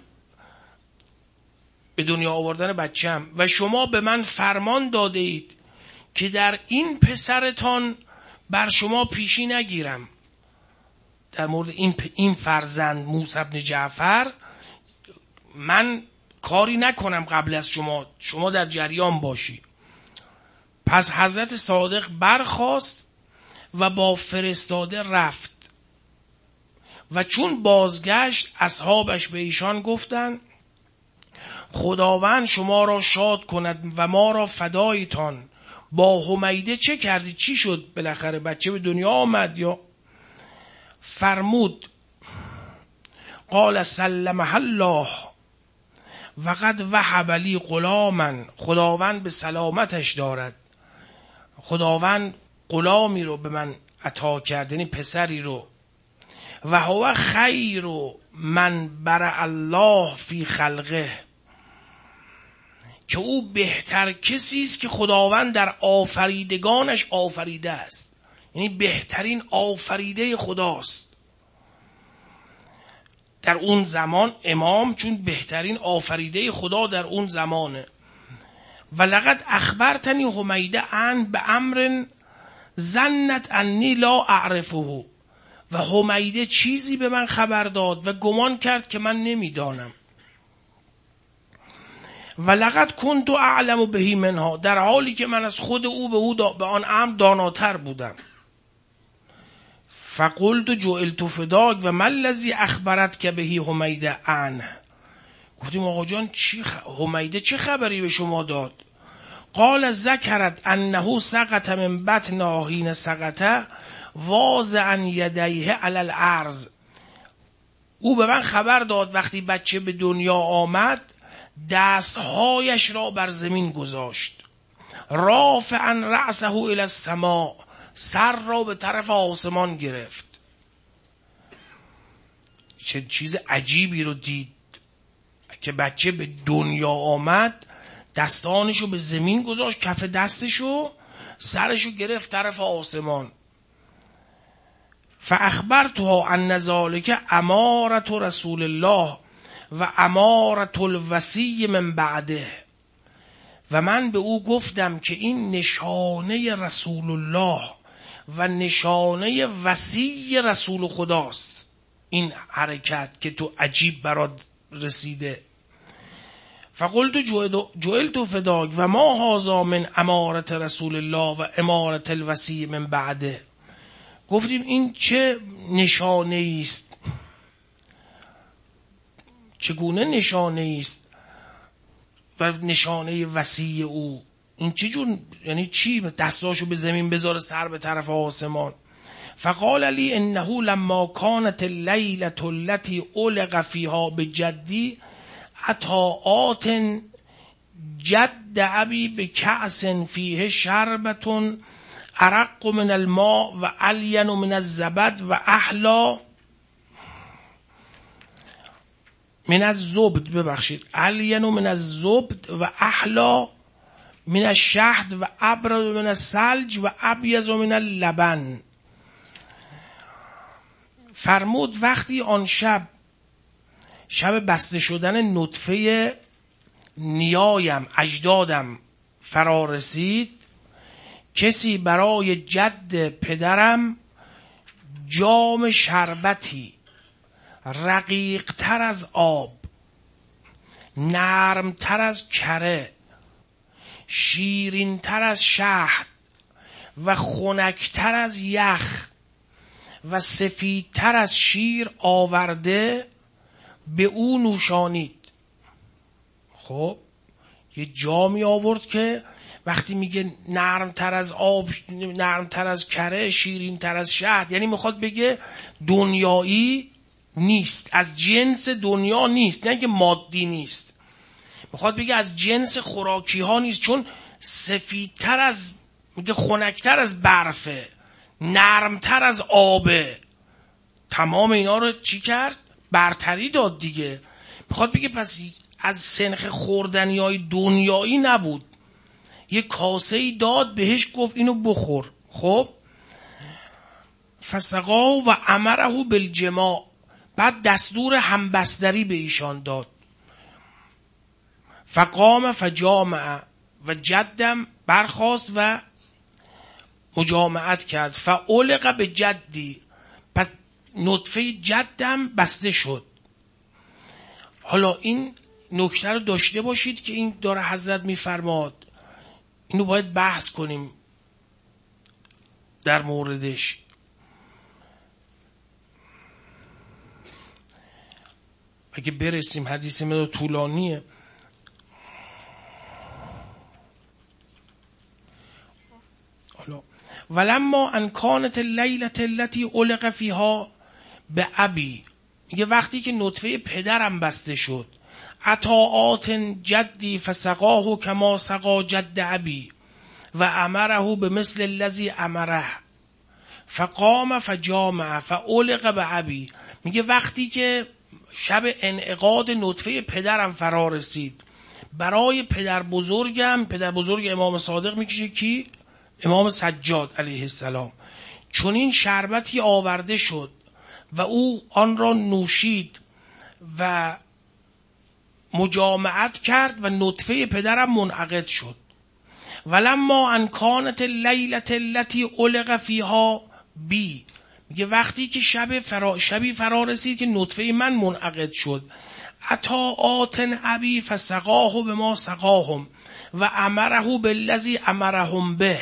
به دنیا آوردن بچم. و شما به من فرمان داده اید که در این پسرتان بر شما پیشی نگیرم. در مورد این فرزند موسی بن جعفر من کاری نکنم قبل از شما در جریان باشی. پس حضرت صادق برخاست و با فرستاده رفت و چون بازگشت اصحابش به ایشان گفتند خداوند شما را شاد کند و ما را فدایتان. با حمیده چه کردی؟ چی شد؟ بالاخره بچه به دنیا آمد؟ یا فرمود قال سلمها الله وقد وهب لی غلاما، خداوند به سلامتش دارد، خداوند غلامی رو به من عطا کرد، یعنی پسری رو. و هو خیر من برع الله فی خلقه، که او بهتر کسی است که خداوند در آفریدگانش آفریده است، یعنی بهترین آفریده خداست. در اون زمان امام چون بهترین آفریده خدا در اون زمانه. و لقد اخبرتنی حمیده عن به امر ظنت انی لا اعرفه، و حمیده چیزی به من خبر داد و گمان کرد که من نمیدانم. و لقد کنت اعلم به منها، در حالی که من از خود او به آن امر داناتر بودم. فقلت جعلت فداک و ما الذی اخبرت که به حمیده عنه. گفتیم آقا جان حمیده چه خبری به شما داد؟ قال ذکرت انه سقط من بطن حین سقط واضعا یدیه علی الارض. او به من خبر داد وقتی بچه به دنیا آمد دستهایش را بر زمین گذاشت، رافعا رأسه الی السماء، سر را به طرف آسمان گرفت. چه چیز عجیبی رو دید که بچه به دنیا آمد، دستانشو به زمین گذاشت، کف دستشو، سرشو گرفت طرف آسمان. فاخبرتها ان ذلک امارة رسول الله و امارة الوصی من بعده، و من به او گفتم که این نشانه رسول الله و نشانه وصی رسول خداست، این حرکت که تو عجیب برات رسیده. فقلت جعلت فداک و ما هذا من امارة رسول الله و امارة الوصی من بعده. گفتیم این چه نشانه است، چگونه نشانه است و نشانه وصی او، این چه جور، یعنی چی؟ دستاشو به زمین بذاره، سر به طرف آسمان. فقال لی انه لما كانت الليلة التي علق فيها بجدی عطاءات جد ابی بکأس فیه شربة ارق من الماء و الین من الزبد و احلا من الزبد، ببخشید، الین من الزبد و احلا من الشهد و ابرد من الثلج و ابیض من اللبن. فرمود وقتی آن شب بسته شدن نطفه نیایم اجدادم فرا رسید، کسی برای جد پدرم جام شربتی رقیق تر از آب، نرم تر از کره، شیرین تر از شهد و خنک تر از یخ و سفید تر از شیر آورده به او نوشانید. خب یه جامی آورد که وقتی میگه نرم تر از آب، نرم تر از کره، شیرین تر از شهد، یعنی میخواد بگه دنیایی نیست، از جنس دنیا نیست، نه که مادی نیست، میخواد بگه از جنس خوراکی ها نیست، چون سفیدتر از، میگه خنکتر از برفه، نرمتر از آبه، تمام اینا رو چی کرد؟ برتری داد دیگه. میخواد بگه پس از سنخ خوردنی های دنیایی نبود، یه کاسه ای داد بهش، گفت اینو بخور. خب فسقا و امره بالجماع، بعد دستور همبستری به ایشان داد. فقام فجامع، و جدم برخاست و مجامعت کرد. فعلق به جدی، پس نطفه جدم بسته شد. حالا این نکته رو داشته باشید که این داره حضرت میفرماد، اینو باید بحث کنیم در موردش. اگه برسیم، حدیث مدار طولانیه. حالا ولما ان کانت اللیلة التي علق فیها به ابی، میگه وقتی که نطفه پدرم بسته شد، عطاءات جدی فسقاه کما سقا جد ابی و امره به مثل الذی امره فقام فجامع فعلق به ابی، میگه وقتی که شب انعقاد نطفه پدرم فرا رسید، برای پدر بزرگ امام صادق میکشه کی؟ امام سجاد علیه السلام. چون این شربتی آورده شد و او آن را نوشید و مجامعت کرد و نطفه پدرم منعقد شد. ولما ان کانت اللیلة التي علق فیها بی، میگه وقتی که شبی فرا رسید که نطفه من منعقد شد، عطاءات ابی فسقاه بما سقاهم و امره بالذی امرهم به،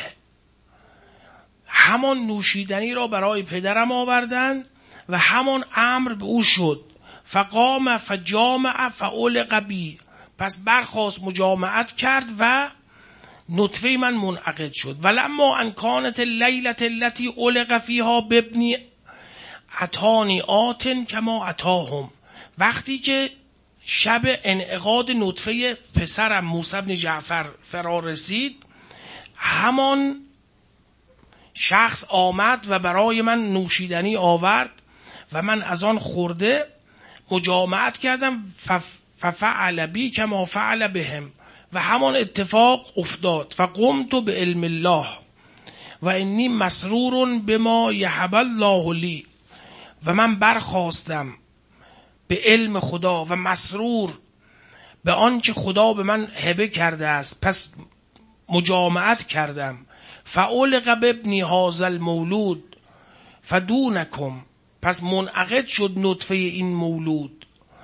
همان نوشیدنی را برای پدرم آوردند و همان امر به او شد. فقام فجامع فعلق بی، پس برخاست مجامعت کرد و نطفه من منعقد شد. ولما ان کانت اللیلة التي علق فیها بابنی اتانی آتن کما اتاهم. وقتی که شب انعقاد نطفه پسرم موسی بن جعفر فرا رسید، همان شخص آمد و برای من نوشیدنی آورد و من از آن خورده مجامعت کردم. ففعل بی کما فعل بهم، و همان اتفاق افتاد. فقمت به علم الله و انی مسرور بما یهب الله لی، و من برخواستم به علم خدا و مسرور به آنچه خدا به من هبه کرده است، پس مجامعت کردم. فعلق بابنی هذا المولود فدونکم، پس منعقد شد نطفه این مولود.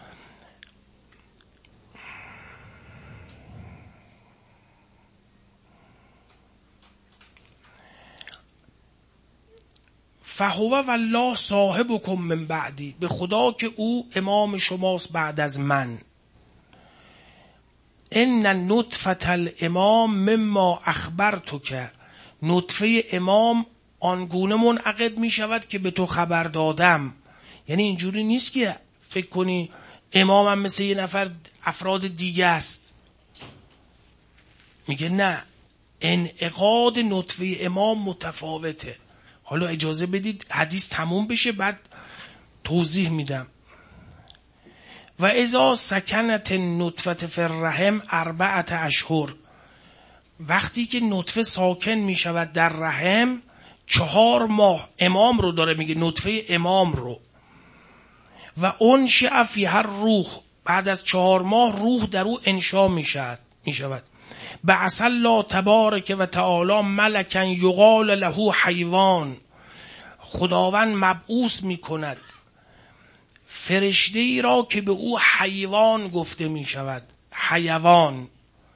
فهو والله صاحبکم من بعدی، به خدا که او امام شماست بعد از من. ان نطفة الامام مما اخبرتک، نطفه امام آنگونه منعقد می شود که به تو خبر دادم. یعنی اینجوری نیست که فکر کنی امامم مثل یه نفر افراد دیگه است. میگه نه، انعقاد نطفه امام متفاوته. حالا اجازه بدید حدیث تموم بشه بعد توضیح میدم. و اذا سکنت نطفه فی الرحم 4 اشهر، وقتی که نطفه ساکن می شود در رحم 4 ماه، امام رو داره میگه، نطفه امام رو. و انشأ فیها الروح، بعد از 4 ماه روح در او انشا می شود. بعث الله تبارک و تعالی ملکا یقال له حیوان، خداوند مبعوث می کند فرشته ای را که به او حیوان گفته می شود، حیوان.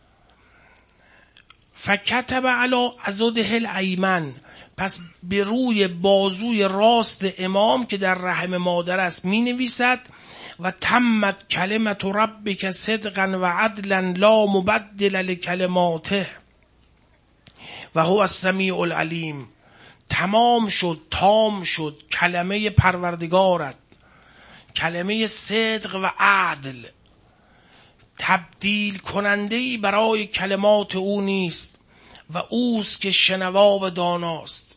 فکتب علی عضده الایمن، پس به روی بازوی راست امام که در رحم مادر است می نویسد. و تمت کلمت ربک صدقا و عدلا لا مبدل لکلماته و هو السمیع العلیم. تمام شد، تام شد کلمه پروردگارت، کلمه صدق و عدل، تبدیل کننده‌ای برای کلمات او نیست و اوست که شنوا و داناست.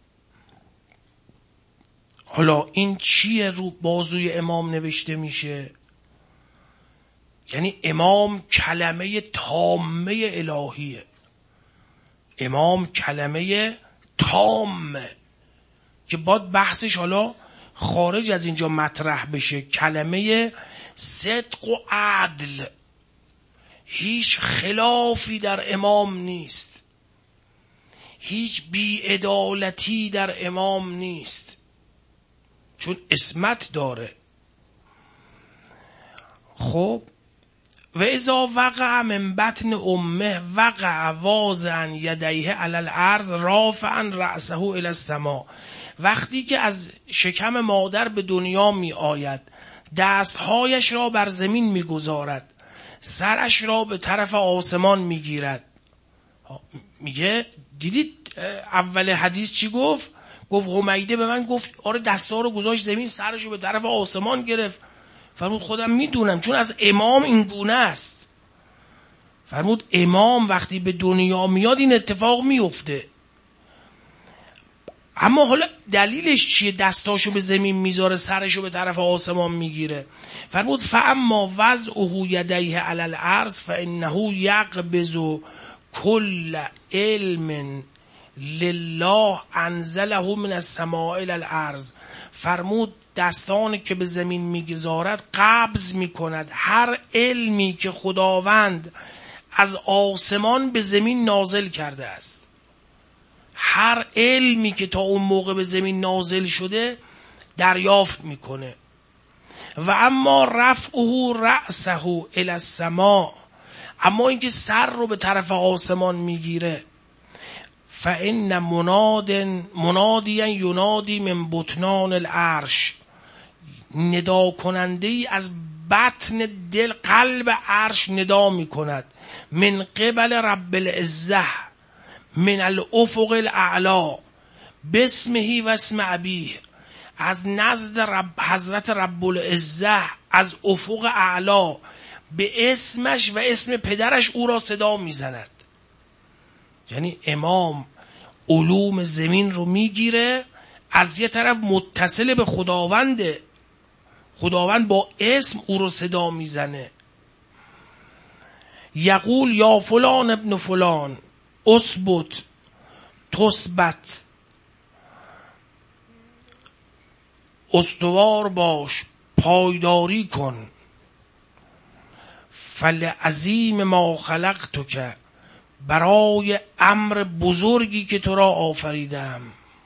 حالا این چیه رو بازوی امام نوشته میشه؟ یعنی امام کلمه تامه الهیه، امام کلمه تامه که باید بحثش حالا خارج از اینجا مطرح بشه. کلمه صدق و عدل، هیچ خلافی در امام نیست، هیچ بی‌عدالتی در امام نیست، چون عصمت داره. خب و اذا وقع من بطن امه وقع واضعا یدیه علی الارض رافعا رأسه الی السماء، وقتی که از شکم مادر به دنیا می آید دستهایش را بر زمین می گذارد، سرش را به طرف آسمان می گیرد. میگه دیدید اول حدیث چی گفت؟ گفت حمیده به من گفت آره دستا رو گذاشت زمین، سرش رو به طرف آسمان گرفت. فرمود خودم میدونم، چون از امام این گونه است. فرمود امام وقتی به دنیا میاد این اتفاق میفته. اما حالا دلیلش چیه دستاشو به زمین میذاره سرشو به طرف آسمان میگیره؟ فرمود فاما وضعه یدیه علی الارض فانه یقبض کل علم لله انزله من السماء الی الارض. فرمود دستانی که به زمین میگذارد قبض میکند هر علمی که خداوند از آسمان به زمین نازل کرده است. هر علمی که تا اون موقع به زمین نازل شده دریافت میکنه. و اما رفعه رأسه الی السماء، اما اینکه سر رو به طرف آسمان میگیره، فإن منادیا ینادی من بطنان العرش، ندا کننده ای از بطن دل قلب عرش ندا می کند. من قبل رب العزه من الافق الاعلا باسمه و اسم ابیه، از نزد حضرت رب العزه از افق اعلا به اسمش و اسم پدرش او را صدا میزند. یعنی امام علوم زمین رو میگیره، از یه طرف متصل به خداونده، خداوند با اسم او رو صدا میزنه. یقول یا فلان ابن فلان اثبت تثبت، استوار باش، پایداری کن. فلعظیم ما خلقت که، برای امر بزرگی که تو را آفریدم.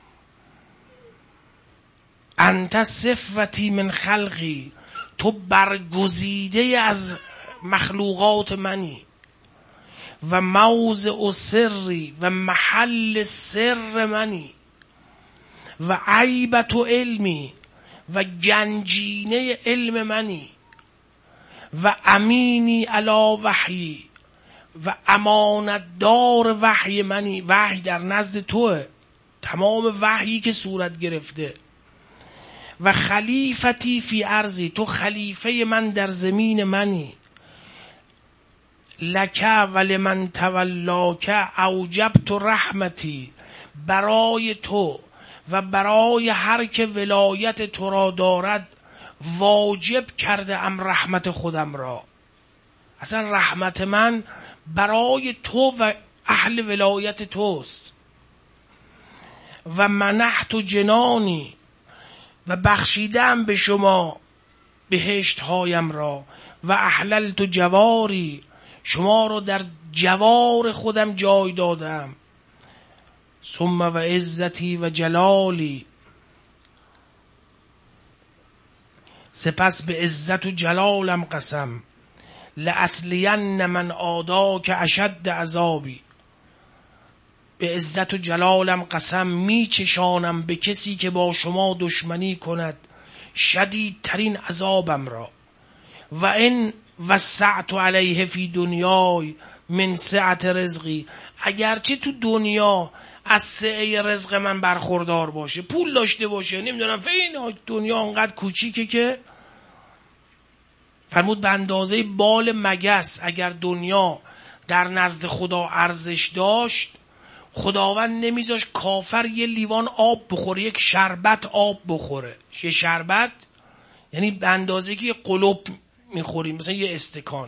انت صفوتی من خلقی، تو برگزیده از مخلوقات منی. و موضع سری، و محل سر منی. و عیبت علمی، و گنجینه علم منی. و امینی علی وحی، و امانتدار وحی منی. وحی در نزد توه، تمام وحیی که صورت گرفته. و خلیفتی فی ارضی، تو خلیفه من در زمین منی. لک ولمن تولاک اوجبت رحمتی، برای تو و برای هر که ولایت تو را دارد واجب کرده ام رحمت خودم را. اصلا رحمت من برای تو و اهل ولایت توست. و منحت جنانی، و بخشیدم به شما بهشت هایم را. و احللت جواری، شما رو در جوار خودم جای دادم. ثم و عزتی و جلالی، سپس به عزت و جلالم قسم. لأصلین من آداک اشد عذابی، به عزت و جلالم قسم می چشانم به کسی که با شما دشمنی کند شدیدترین عذابم را. و این وسعت علیه فی دنیای من سعت رزقی، اگرچه تو دنیا از سعه رزق من برخوردار باشه، پول داشته باشه، نمیدونم فین دنیا انقدر کوچیکه که فرمود به اندازه بال مگس اگر دنیا در نزد خدا ارزش داشت، خداوند نمیذاش کافر یه لیوان آب بخوره، یک شربت آب بخوره. یه شربت یعنی به اندازه که یه قلوب میخوریم، مثلا یه استکان.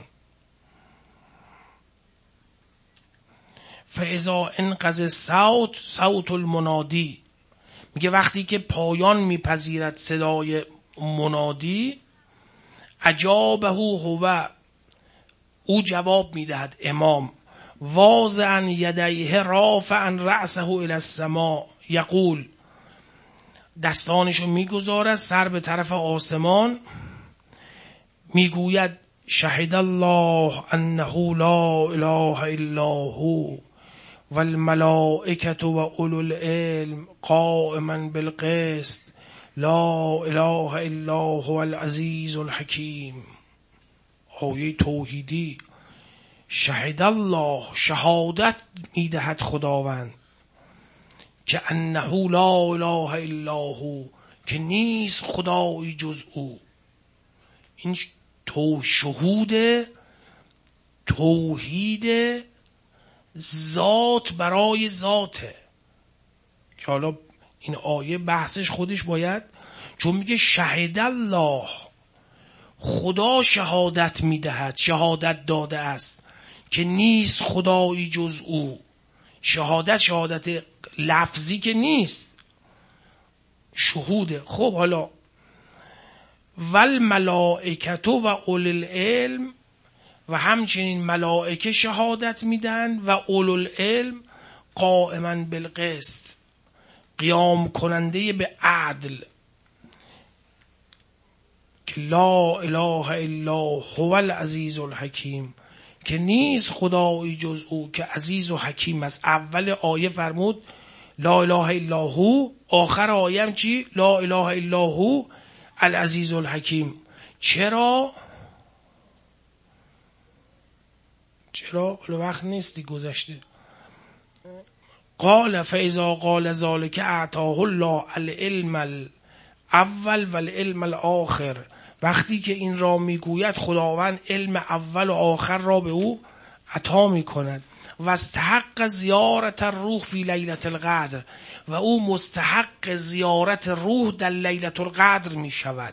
فاذا انقض صوت المنادی، میگه وقتی که پایان میپذیرد صدای منادی، اجابه هو، او جواب میدهد امام، واضعا یدیه رافعا رأسه الی السماء، یقول، دستانشو میگذارد سر به طرف آسمان، میگوید شهد الله انه لا اله الا هو والملائکة و اولو العلم قائما بالقسط لا اله الا هو العزیز الحکیم. آیه توحیدی. شهد الله، شهادت میدهد خداوند، که انه لا اله الا هو، که نیست خدایی جز او. این شهود توحید ذات برای ذاته، که حالا این آیه بحثش خودش باید، چون میگه شهد الله، خدا شهادت میدهد، شهادت داده است که نیست خدایی جز او. شهادت لفظی که نیست، شهوده. خب حالا والملائکة و اولو العلم، و همچنین ملائکه شهادت میدن و اولو العلم قائما بالقسط، قیام کننده به عدل، که لا اله الا هو العزیز الحکیم، که نیست خدایی جز او که عزیز و حکیم است. اول آیه فرمود لا اله الا هو، آخر آیه هم چی؟ لا اله الا هو العزیز الحکیم. چرا؟ حالا وقت نیستی، گذشته. قال فاذا قال ذلك اعطاه الله العلم اول و العلم الاخر. وقتی که این را میگوید خداوند علم اول و آخر را به او عطا میکند. و استحق زیارت الروح فی لیلة القدر، و او مستحق زیارت روح در لیلة القدر می شود.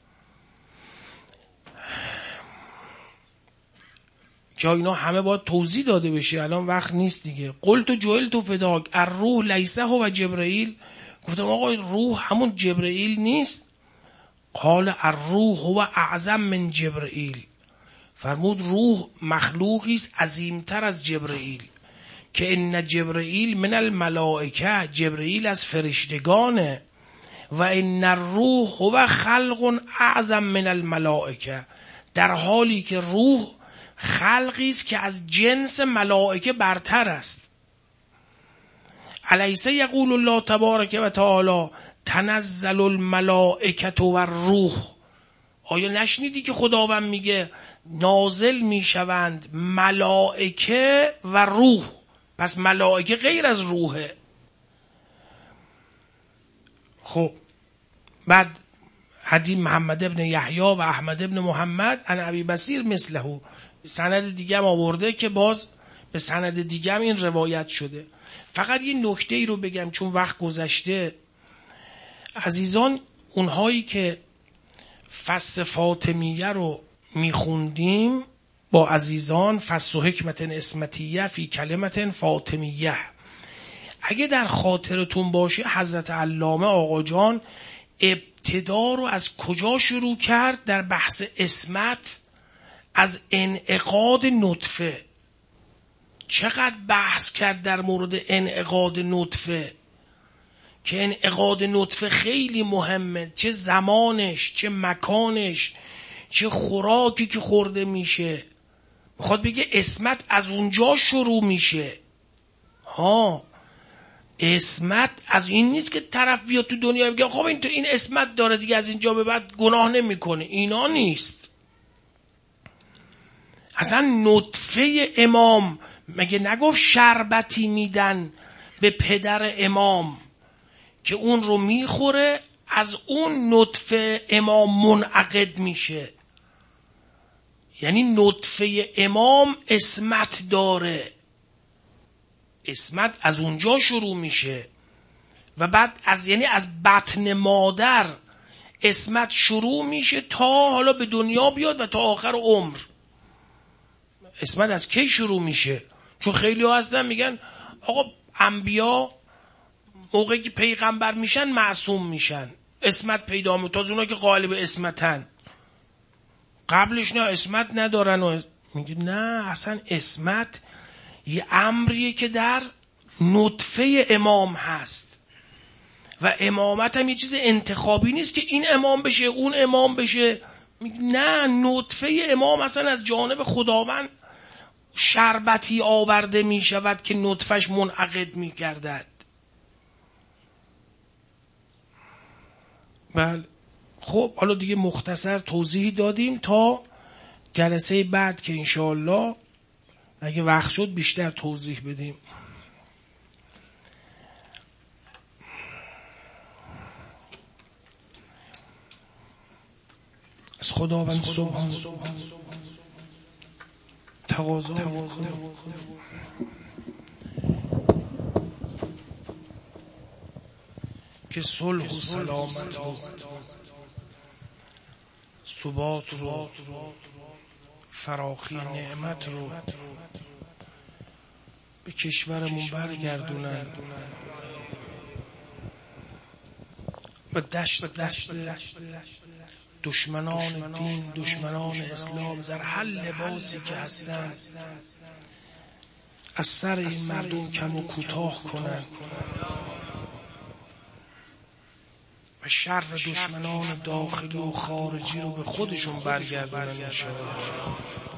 جا اینا همه باید توضیح داده بشه، الان وقت نیست دیگه. قلت و جعلت فداک الروح لیس هو جبرئیل، گفتم آقا روح همون جبرئیل نیست؟ قال الروح هو اعظم من جبرئیل، فرمود روح مخلوقی است عظیمتر از جبرئیل. که ان جبرئیل من الملائکه، جبرئیل از فرشتگانه. و ان الروح هو خلق اعظم من الملائکه، در حالی که روح خلقی است که از جنس ملائکه برتر است. الیس یقول الله تبارک و تعالی تنزل الملائکه و الروح، آیا نشنیدی که خداوند میگه نازل میشوند ملائکه و روح؟ پس ملائکه غیر از روحه. خب بعد حدیث محمد ابن یحیی و احمد ابن محمد عن ابی بصیر مثله، سند دیگه هم آورده که باز به سند دیگه هم این روایت شده. فقط یه نکته ای رو بگم چون وقت گذشته. عزیزان، اونهایی که فصل فاطمیه رو میخوندیم با عزیزان، فصل و حکمت اسمتیه فی کلمت فاطمیه، اگه در خاطرتون باشه حضرت علامه آقا جان ابتدا رو از کجا شروع کرد؟ در بحث اسمت از انعقاد نطفه. چقدر بحث کرد در مورد انعقاد نطفه، که انعقاد نطفه خیلی مهمه، چه زمانش، چه مکانش، چه خوراکی که خورده میشه. میخواد بگه اسمت از اونجا شروع میشه. اسمت از این نیست که طرف بیاد تو دنیا بگه خب این اسمت داره دیگه از اینجا به بعد گناه نمیکنه. اینا نیست. اصلا نطفه امام، مگه نگفت شربتی میدن به پدر امام که اون رو میخوره، از اون نطفه امام منعقد میشه. یعنی نطفه امام اسمت داره، اسمت از اونجا شروع میشه و بعد یعنی از بطن مادر اسمت شروع میشه تا حالا به دنیا بیاد و تا آخر عمر. اسمت از کی شروع میشه؟ چون خیلی ها هستن میگن آقا انبیا موقعی که پیغمبر میشن معصوم میشن، اسمت پیدا میکنه، تا اونا که قائل به اسمتن، قبلش نه اسمت ندارن. و میگه نه، اصلا اسمت یه امریه که در نطفه امام هست و امامت هم یه چیز انتخابی نیست که این امام بشه اون امام بشه. نه، نطفه امام اصلا از جانب خداوند شربتی آورده می شود که نطفش منعقد می گردد. بله. خب حالا دیگه مختصر توضیح دادیم، تا جلسه بعد که انشاءالله اگه وقت شد بیشتر توضیح بدیم. از خداوند سبحان تقاضا که صلح و سلامت و ثبات رو، فراخی نعمت رو به کشورمون برگردونن و دشت دشمنان دین، دشمنان اسلام در هر لباسی که هستن از سر این مردم کم و کوتاه کنن و شر دشمنان داخلی و خارجی رو به خودشون برگردونن انشاءالله.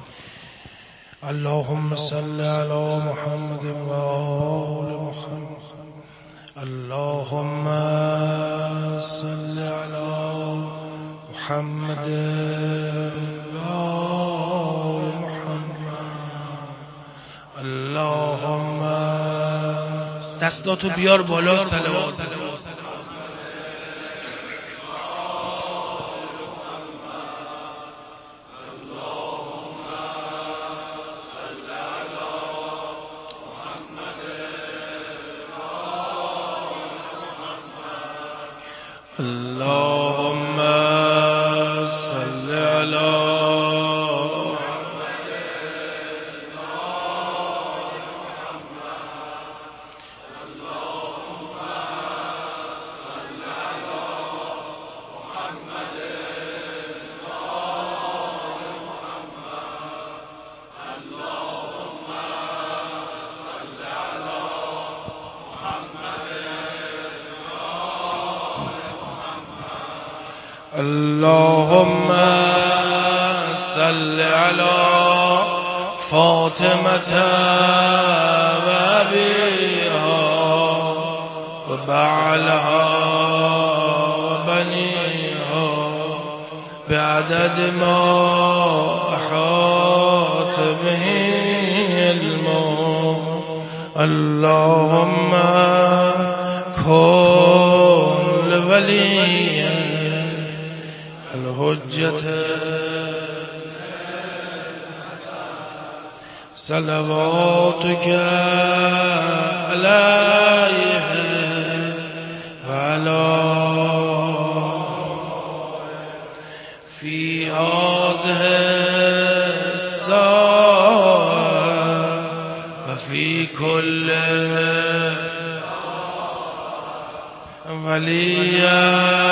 اللهم صل علی محمد و آل محمد. اللهم صل علی محمد و آل محمد. اللهم دستاتو بیار بالا، صلوات اللهم صل علی اللهم صل على فاطمة وأبيها وبعلها وبنيها بعدد ما أحاط به علمه. اللهم كن لولي الحجة صلواتك عليه وعلى في هذه الساعة وفي كل وليا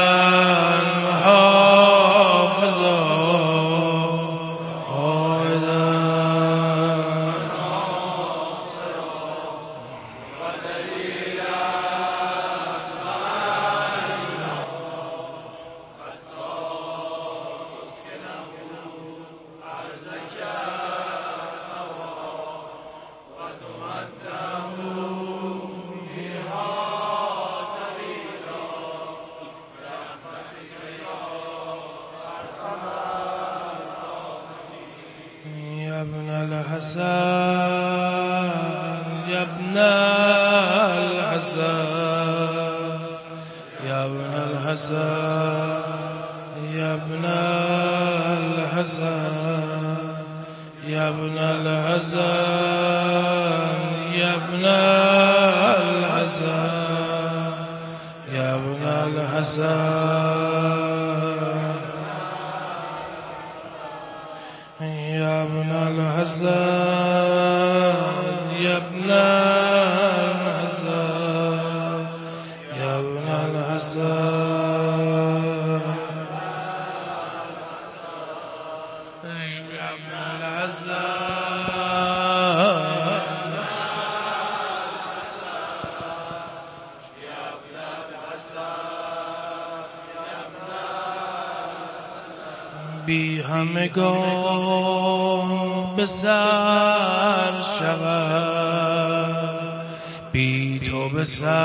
يا ابن الحسن يا ابن الحسن يا ابن الحسن يا ابن الحسن يا ابن الحسن يا ابن الحسن يا ابن الحسن يا ابن الحسن يا ابن الحسن يا ابن الحسن يا ابن الحسن بی همگان به سر شود بی تو به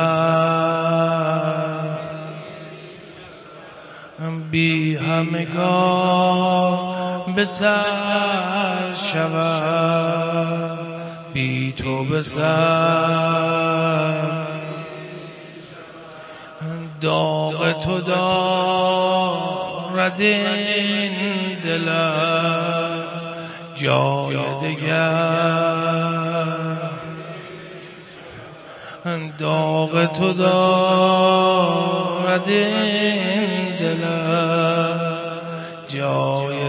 سر بی همگان به سر شود بی تو به سر داغ تو دارد این دلم جای دگر داغ تو دارد این دلم جای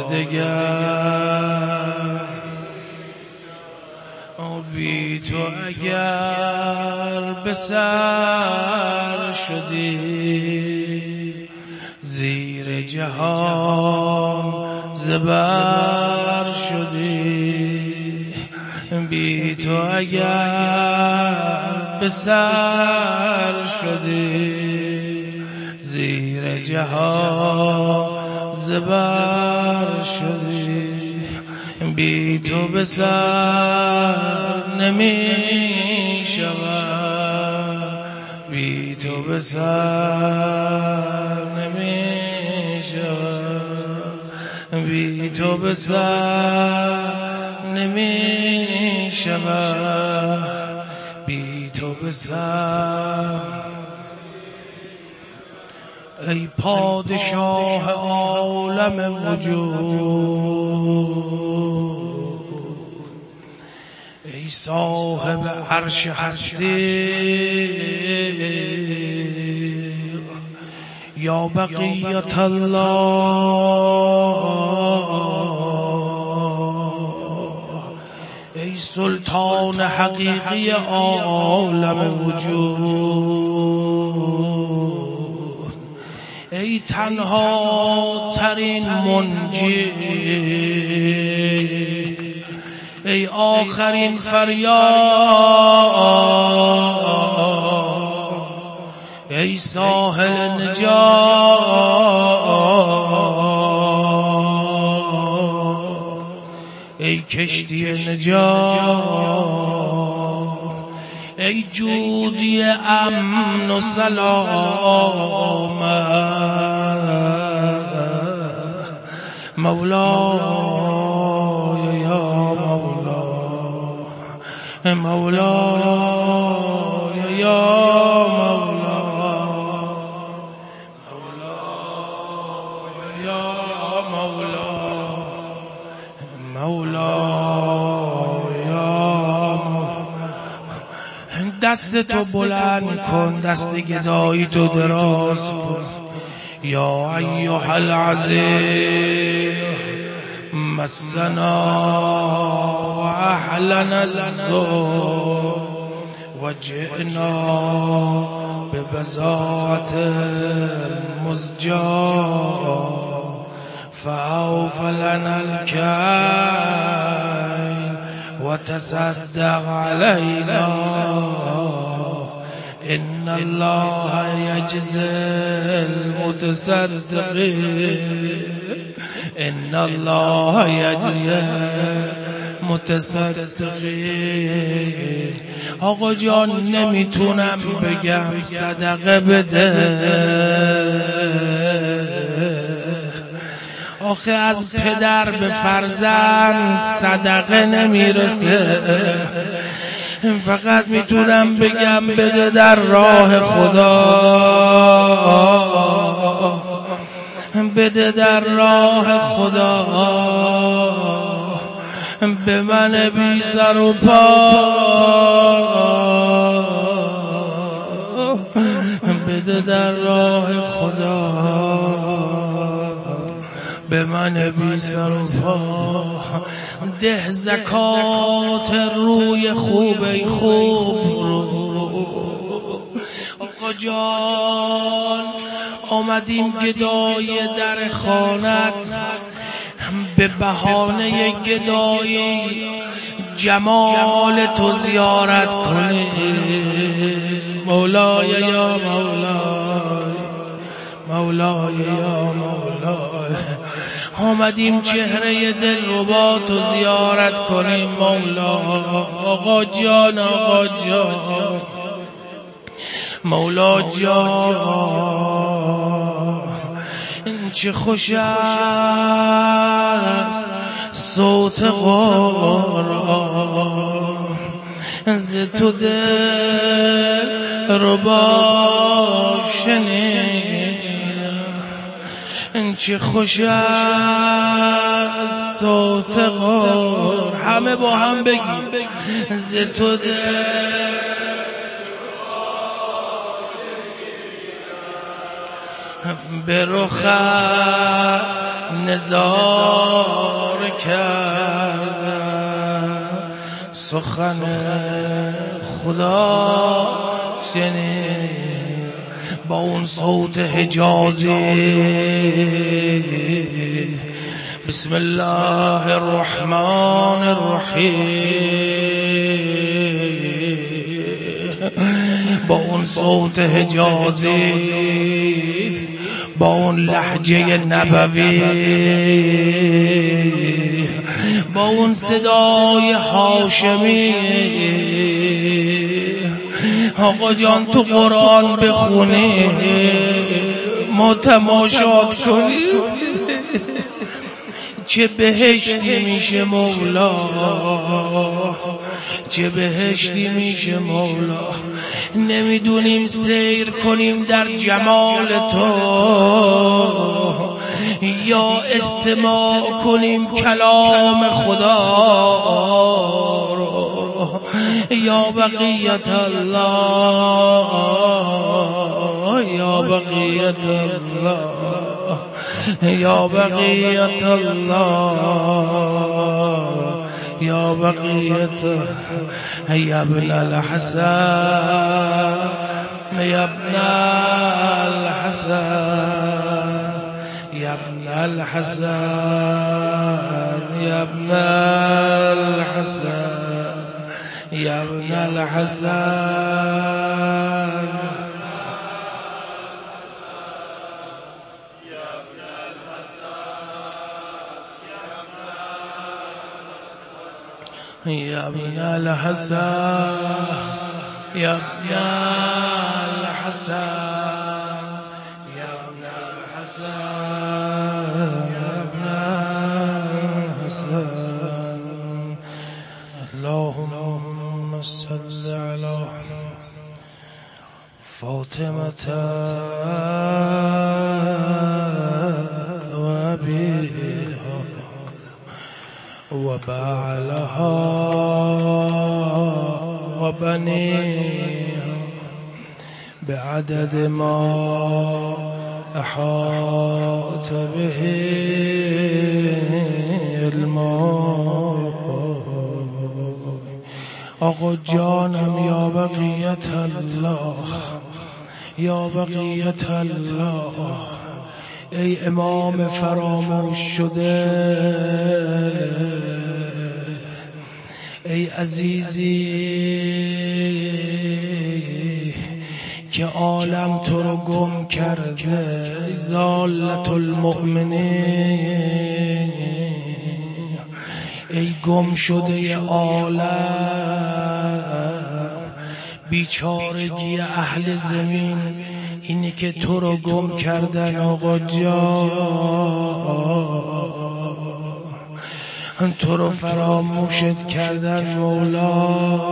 دگر بی تو اگر به سر شدی زیر جهان زبر شدی بی تو اگر به سر شدی زیر جهان زبر شدی بی تو به سر نمی شود بی تو به سر نمی شود بی تو به سر نمی شود بی تو به سر ای پادشاه عالم وجود ای صاحب عرش هستی یا بقیت الله، ای سلطان حقیقی عالم وجود، ای تنها ترین منجی، ای آخرین فریاد، ای ساحل نجات، ای کشتی نجات، ای جودی امن و سلامت، مولای یا مولا، مولای یا مولا، مولای یا مولا، مولای یا مولا. دست تو بلند کن، دست گدایی تو دراز کن. یا ایها العزیز مسنا و اهلنا الذل و جئنا ببضاعة مزجاة فأوف لنا الكيل وتصدق علينا ان الله يجزي المتصدقين، ان الله يجزي المتصدقين. آقا جان نمیتونم بگم صدقه بده، آخه از پدر به فرزند صدقه نمیرسه، فقط میتونم بگم بده در راه خدا، بده در راه خدا، به من بی سر و پا، بده در راه خدا، به من بی سر و پا. ده زکات روی خوب، ای خوب رو. آقا جان آمدیم گدای در خانت، به بهانه گدایی جمال تو زیارت کنی. مولای یا مولای، مولای یا مولای، آمدیم چهره دلربا تو زیارت کنیم. مولا آقا جان، آقا جان، مولا جان، این چه خوش است صوت قرآن، ز تو دلربا شنیدم. این چه خوش است صوت قرآن، همه با هم بگیم ز تو به رخت نظاره کردم، سخن خدا شنید با اون صوت حجازی. بسم الله الرحمن الرحیم، با اون صوت حجازی، با اون لهجه نبوی، با اون صدای هاشمی. آقا جان تو قرآن بخونی، ما تماشات کنی، چه بهشتی میشه مولا، چه بهشتی میشه مولا. نمیدونیم سیر کنیم در جمال تو یا استماع کنیم کلام خدا رو. یا بقیت الله یا بقیت الله یا بقیت الله یا بقیت یا ابن الحسن یا ابن الحسن یا ابن الحسن یا ابن الحسن یا ابن الحسن يا ابن الحسن يا ابن الحسن يا ابن الحسن يا ابن الحسن اللهم صل على فاطمة وأبيها وبعلها وبنيها بعدد ما أحاط به الماء. آقا جانم یا بقیت الله یا بقیت الله، ای امام فراموش شده، ای عزیزی که عالم تو رو گم کرده، ضالت المؤمنین، ای گم شده عالم، بیچارگی اهل زمین اینی که تو رو گم کردن. آقا جان تو رو فراموشت کردن مولا،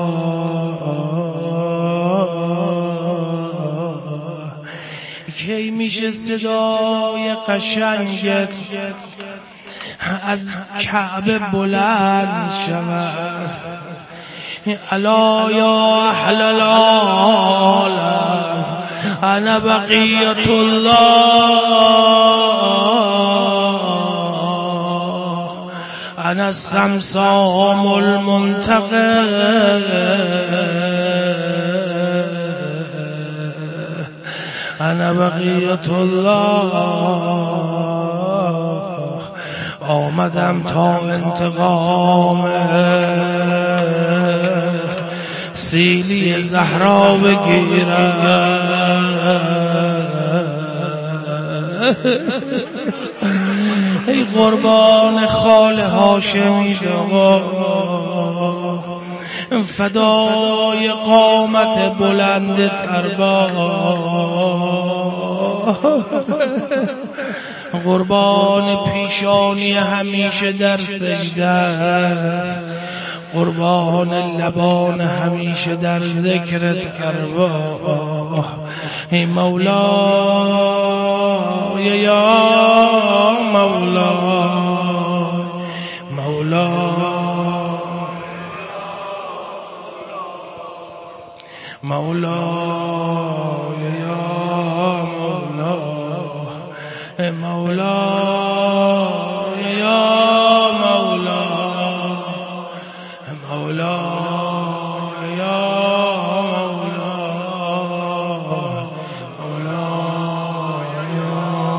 کی میشه صدای قشنگت از کعبه بلند شود؟ الا یا اهل العالم انا بقیت الله، انا السمسام المنتقم، انا بقیت الله، آمدم تا انتقام سیلی زهرا بگیرم. ای قربان خال هاشمی دوا، فدای قامت بلند تربا، قربان پیشانی همیشه در سجده، قربان لبان همیشه در ذکرت ارواح. ای مولا یا مولا مولا مولا یا مولا مولا یا مولا مولا یا مولا مولا یا.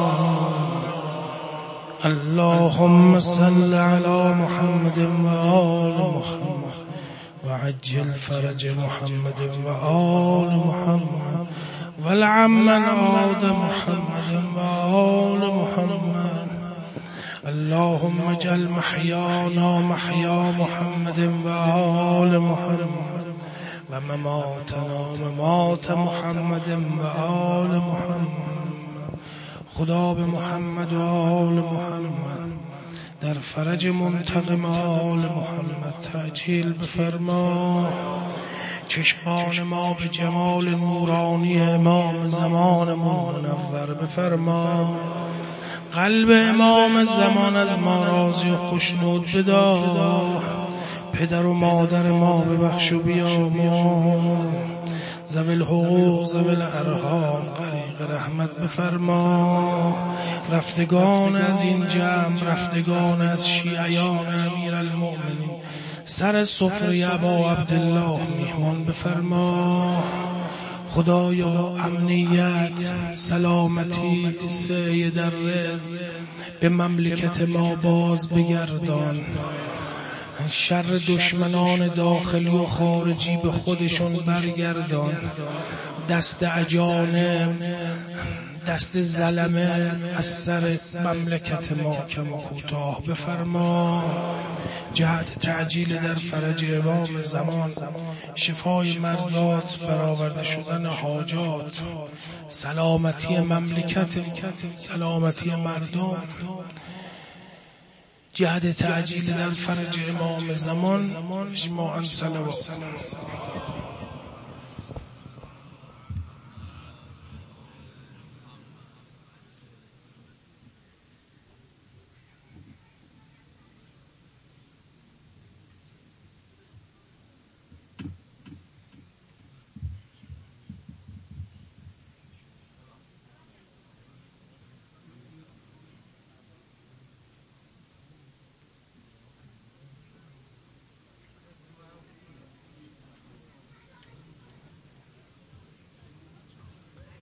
اللهم صل على محمد وآل محمد وعجل فرج محمد وآل محمد والعم من عاد محمد وآل محمد. اللهم اجعل محيانا محيا محمد وآل محمد ومماتنا ممات محمد وآل محمد. خدا به محمد و آل محمد در فرج منتقم آل محمد تعجیل بفرما. چشمان ما به جمال نورانی امام زمانمون منور بفرما. قلب امام زمان از ما راضی و خوشنود بدار. پدر و مادر ما ببخش و بیامرز، ذوی الحقوق ذوی الارحام غریق رحمت بفرما. رفتگان از این جمع، رفتگان از شیعیان امیرالمؤمنین سر سفره ابا عبدالله میهمان بفرما. خدایا امنیت، سلامتی، سعی در رزق به مملکت ما باز بگردان. شر دشمنان داخلی و خارجی به خودشون برگردان. دست اجانب، دست ظلمه از سر مملکت ما کم و کوتاه بفرما. جهت تعجیل در فرج امام زمان، شفای مرضات، برآورده شدن حاجات، سلامتی مملکت، سلامتی مردم، جهت تعجیل در فرج امام زمان، اجماعاً صلوات.